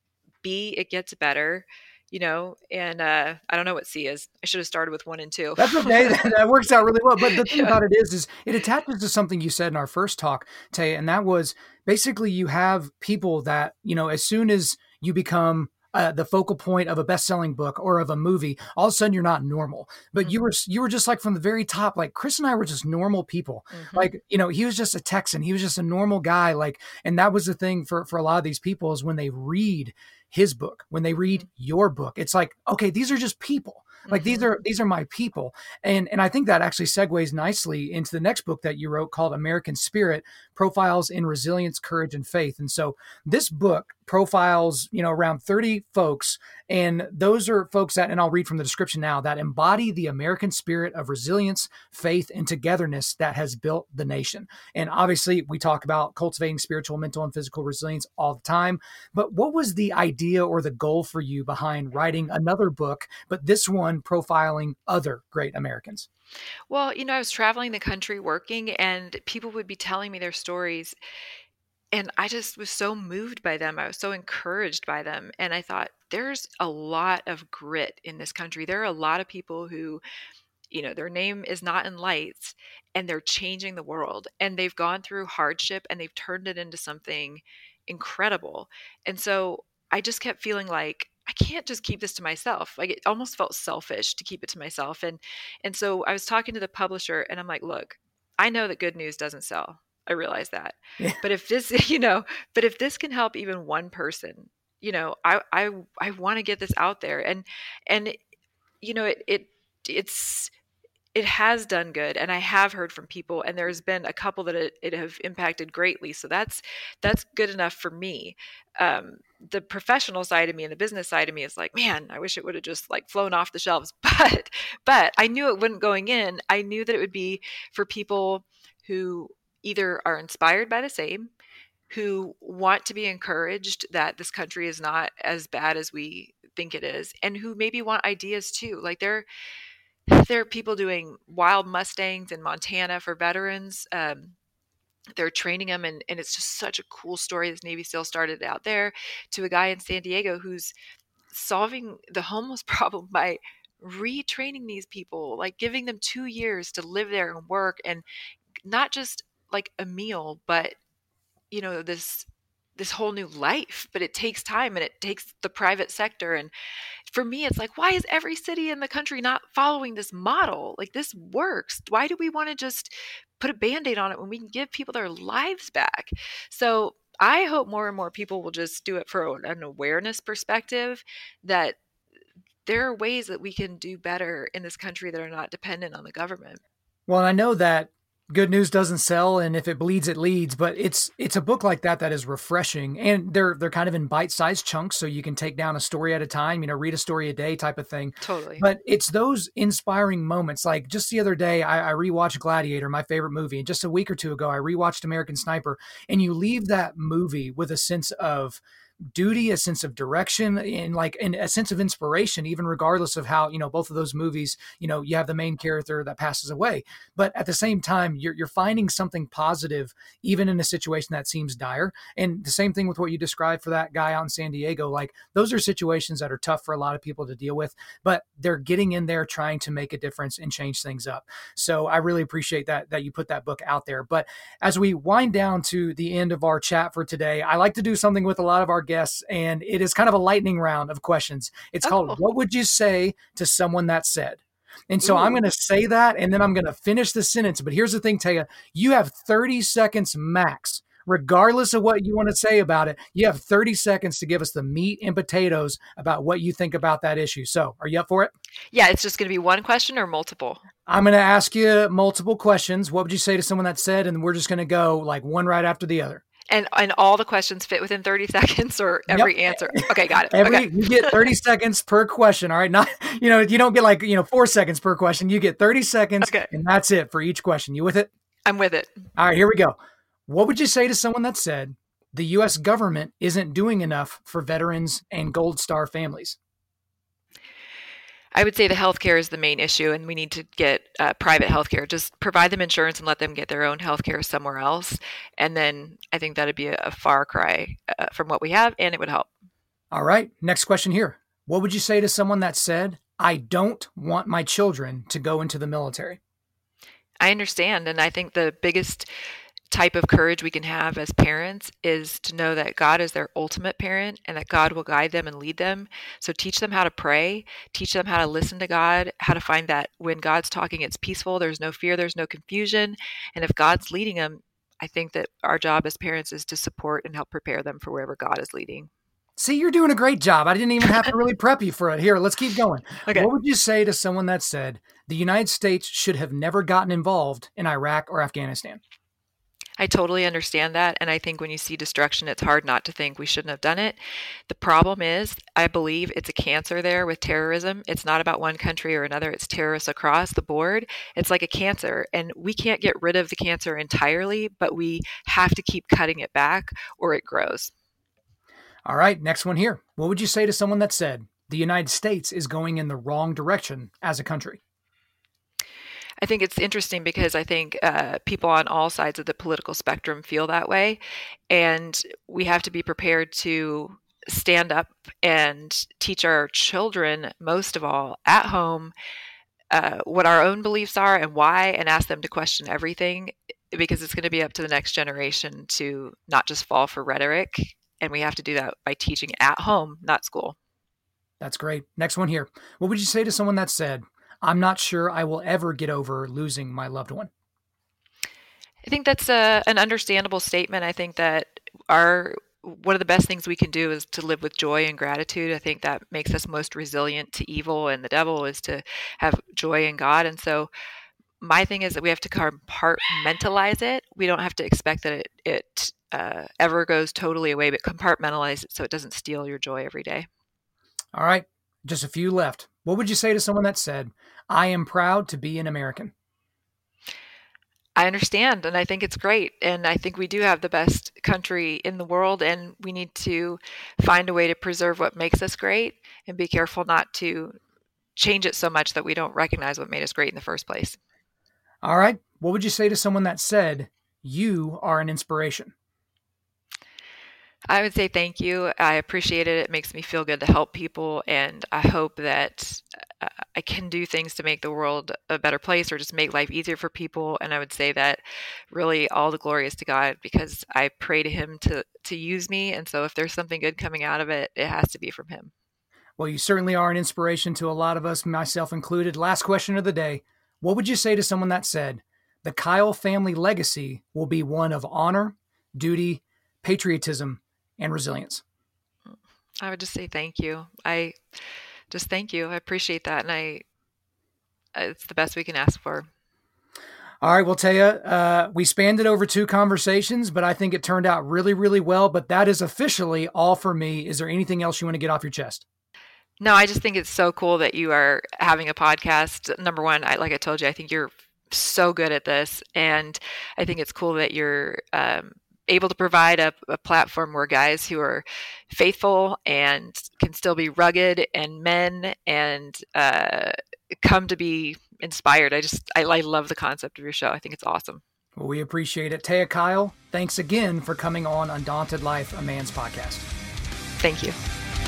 B, it gets better, you know, and uh, I don't know what C is. I should have started with one and two. That's okay. That, that works out really well. But the thing Yeah. about it is, is it attaches to something you said in our first talk, Tay, and that was basically you have people that, you know, as soon as you become uh, the focal point of a best-selling book or of a movie, all of a sudden you're not normal. But you Mhm. were you were just like from the very top, like Chris and I were just normal people. Mhm. Like, you know, he was just a Texan. He was just a normal guy. Like, and that was the thing for for a lot of these people is when they read his book, when they read Mhm. your book, it's like, okay, these are just people. Like these Mhm. are these are my people. And and I think that actually segues nicely into the next book that you wrote called American Spirit: Profiles in Resilience, Courage, and Faith. And so this book profiles, you know, around thirty folks, and those are folks that, and I'll read from the description now, that embody the American spirit of resilience, faith, and togetherness that has built the nation. And obviously, we talk about cultivating spiritual, mental, and physical resilience all the time. But what was the idea or the goal for you behind writing another book, but this one profiling other great Americans? Well, you know, I was traveling the country working, and people would be telling me their stories, and I just was so moved by them. I was so encouraged by them, and I thought, there's a lot of grit in this country. There are a lot of people who, you know, their name is not in lights and they're changing the world and they've gone through hardship and they've turned it into something incredible. And so I just kept feeling like I can't just keep this to myself. Like it almost felt selfish to keep it to myself. And and so I was talking to the publisher and I'm like, "Look, I know that good news doesn't sell. I realize that. Yeah. But if this, you know, but if this can help even one person, you know, I I I want to get this out there." And and you know, it it it's it has done good, and I have heard from people, and there's been a couple that it, it have impacted greatly. So that's that's good enough for me. Um, the professional side of me and the business side of me is like, man, I wish it would have just like flown off the shelves. But but I knew it wouldn't going in. I knew that it would be for people who either are inspired by the same, who want to be encouraged that this country is not as bad as we think it is, and who maybe want ideas too. Like there there are people doing wild Mustangs in Montana for veterans. Um, they're training them, and, and it's just such a cool story. This Navy SEAL started out there to a guy in San Diego who's solving the homeless problem by retraining these people, like giving them two years to live there and work, and not just like a meal, but you know this this whole new life. But it takes time, and it takes the private sector. And for me, it's like, why is every city in the country not following this model? Like, this works. Why do we want to just put a band-aid on it when we can give people their lives back? So I hope more and more people will just do it for an awareness perspective that there are ways that we can do better in this country that are not dependent on the government. Well, I know that good news doesn't sell, and if it bleeds, it leads. But it's it's a book like that that is refreshing, and they're they're kind of in bite-sized chunks, so you can take down a story at a time. You know, read a story a day, type of thing. Totally. But it's those inspiring moments. Like just the other day, I, I rewatched Gladiator, my favorite movie, and just a week or two ago, I rewatched American Sniper, and you leave that movie with a sense of duty, a sense of direction, and like and a sense of inspiration, even regardless of how, you know, both of those movies, you know, you have the main character that passes away. But at the same time, you're you're finding something positive, even in a situation that seems dire. And the same thing with what you described for that guy out in San Diego. Like those are situations that are tough for a lot of people to deal with, but they're getting in there trying to make a difference and change things up. So I really appreciate that that you put that book out there. But as we wind down to the end of our chat for today, I like to do something with a lot of our guests, and it is kind of a lightning round of questions. It's Oh, called, cool. what would you say to someone that said? And so Ooh. I'm going to say that, and then I'm going to finish the sentence. But here's the thing, Taya, you have thirty seconds max, regardless of what you want to say about it. You have thirty seconds to give us the meat and potatoes about what you think about that issue. So are you up for it? Yeah, it's just going to be one question or multiple? I'm going to ask you multiple questions. What would you say to someone that said? And we're just going to go like one right after the other. And and all the questions fit within thirty seconds, or every Yep. answer? Okay, got it. Every Okay. you get thirty seconds per question. All right. Not, you know, you don't get like, you know, four seconds per question. You get thirty seconds Okay. and that's it for each question. You with it? I'm with it. All right, here we go. What would you say to someone that said the U S government isn't doing enough for veterans and Gold Star families? I would say the healthcare is the main issue, and we need to get uh, private healthcare. Just provide them insurance and let them get their own healthcare somewhere else. And then I think that'd be a, a far cry uh, from what we have, and it would help. All right, next question here. What would you say to someone that said, I don't want my children to go into the military? I understand. And I think the biggest type of courage we can have as parents is to know that God is their ultimate parent and that God will guide them and lead them. So teach them how to pray, teach them how to listen to God, how to find that when God's talking, it's peaceful, there's no fear, there's no confusion. And if God's leading them, I think that our job as parents is to support and help prepare them for wherever God is leading. See, you're doing a great job. I didn't even have to really prep you for it. Here, let's keep going. Okay. What would you say to someone that said the United States should have never gotten involved in Iraq or Afghanistan? I totally understand that. And I think when you see destruction, it's hard not to think we shouldn't have done it. The problem is, I believe it's a cancer there with terrorism. It's not about one country or another. It's terrorists across the board. It's like a cancer. And we can't get rid of the cancer entirely, but we have to keep cutting it back or it grows. All right, next one here. What would you say to someone that said the United States is going in the wrong direction as a country? I think it's interesting because I think uh, people on all sides of the political spectrum feel that way. And we have to be prepared to stand up and teach our children, most of all, at home, uh, what our own beliefs are and why, and ask them to question everything, because it's going to be up to the next generation to not just fall for rhetoric. And we have to do that by teaching at home, not school. That's great. Next one here. What would you say to someone that said, I'm not sure I will ever get over losing my loved one? I think that's a, an understandable statement. I think that our one of the best things we can do is to live with joy and gratitude. I think that makes us most resilient to evil and the devil, is to have joy in God. And so my thing is that we have to compartmentalize it. We don't have to expect that it, it uh, ever goes totally away, but compartmentalize it so it doesn't steal your joy every day. All right, just a few left. What would you say to someone that said, I am proud to be an American? I understand, and I think it's great. And I think we do have the best country in the world, and we need to find a way to preserve what makes us great and be careful not to change it so much that we don't recognize what made us great in the first place. All right. What would you say to someone that said, you are an inspiration? I would say thank you. I appreciate it. It makes me feel good to help people. And I hope that uh, I can do things to make the world a better place or just make life easier for people. And I would say that really all the glory is to God, because I pray to him to, to use me. And so if there's something good coming out of it, it has to be from him. Well, you certainly are an inspiration to a lot of us, myself included. Last question of the day. What would you say to someone that said, the Kyle family legacy will be one of honor, duty, patriotism, and resilience? I would just say thank you. I just thank you. I appreciate that. And I, it's the best we can ask for. All right, well, Taya, uh, we spanned it over two conversations, but I think it turned out really, really well. But that is officially all for me. Is there anything else you want to get off your chest? No, I just think it's so cool that you are having a podcast. Number one, I, like I told you, I think you're so good at this. And I think it's cool that you're um, able to provide a, a platform where guys who are faithful and can still be rugged and men and uh, come to be inspired. I just, I, I love the concept of your show. I think it's awesome. Well, we appreciate it. Taya Kyle, thanks again for coming on Undaunted Life, a Man's Podcast. Thank you.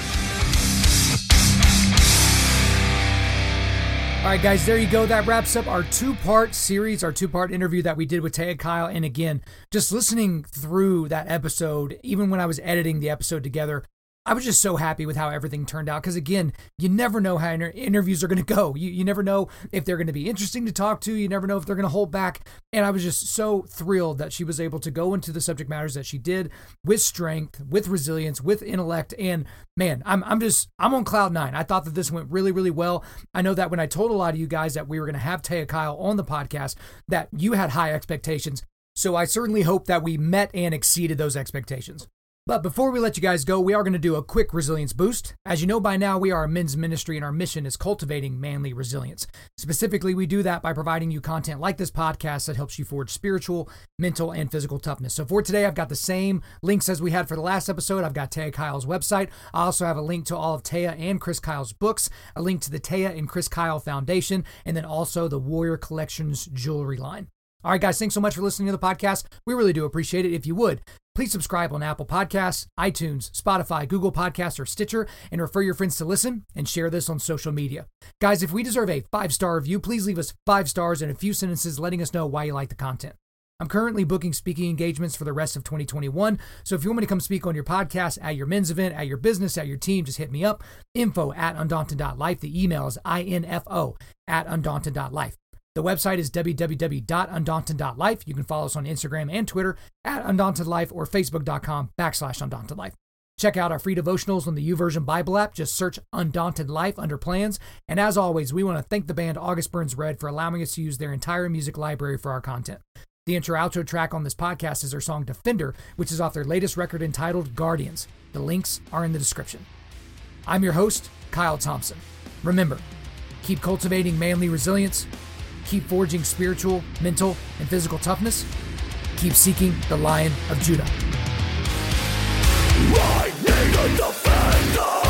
All right, guys, there you go. That wraps up our two-part series, our two-part interview that we did with Taya Kyle. And again, just listening through that episode, even when I was editing the episode together, I was just so happy with how everything turned out. Because again, you never know how inter- interviews are going to go. You you never know if they're going to be interesting to talk to. You never know if they're going to hold back. And I was just so thrilled that she was able to go into the subject matters that she did with strength, with resilience, with intellect. And man, I'm I'm just, I'm on cloud nine. I thought that this went really, really well. I know that when I told a lot of you guys that we were going to have Taya Kyle on the podcast, that you had high expectations. So I certainly hope that we met and exceeded those expectations. But before we let you guys go, we are going to do a quick resilience boost. As you know by now, we are a men's ministry and our mission is cultivating manly resilience. Specifically, we do that by providing you content like this podcast that helps you forge spiritual, mental, and physical toughness. So for today, I've got the same links as we had for the last episode. I've got Taya Kyle's website. I also have a link to all of Taya and Chris Kyle's books, a link to the Taya and Chris Kyle Foundation, and then also the Warrior Collections jewelry line. All right, guys, thanks so much for listening to the podcast. We really do appreciate it. If you would, please subscribe on Apple Podcasts, iTunes, Spotify, Google Podcasts, or Stitcher, and refer your friends to listen and share this on social media. Guys, if we deserve a five-star review, please leave us five stars and a few sentences letting us know why you like the content. I'm currently booking speaking engagements for the rest of twenty twenty-one, so if you want me to come speak on your podcast, at your men's event, at your business, at your team, just hit me up. Info at undaunted dot life. The email is info at undaunted dot life. The website is w w w dot undaunted dot life. You can follow us on Instagram and Twitter at undaunted life or facebook.com backslash undaunted life. Check out our free devotionals on the YouVersion Bible app. Just search Undaunted Life under plans. And as always, we want to thank the band August Burns Red for allowing us to use their entire music library for our content. The intro-outro track on this podcast is their song Defender, which is off their latest record entitled Guardians. The links are in the description. I'm your host, Kyle Thompson. Remember, keep cultivating manly resilience. Keep forging spiritual, mental, and physical toughness. Keep seeking the Lion of Judah. I need a defender.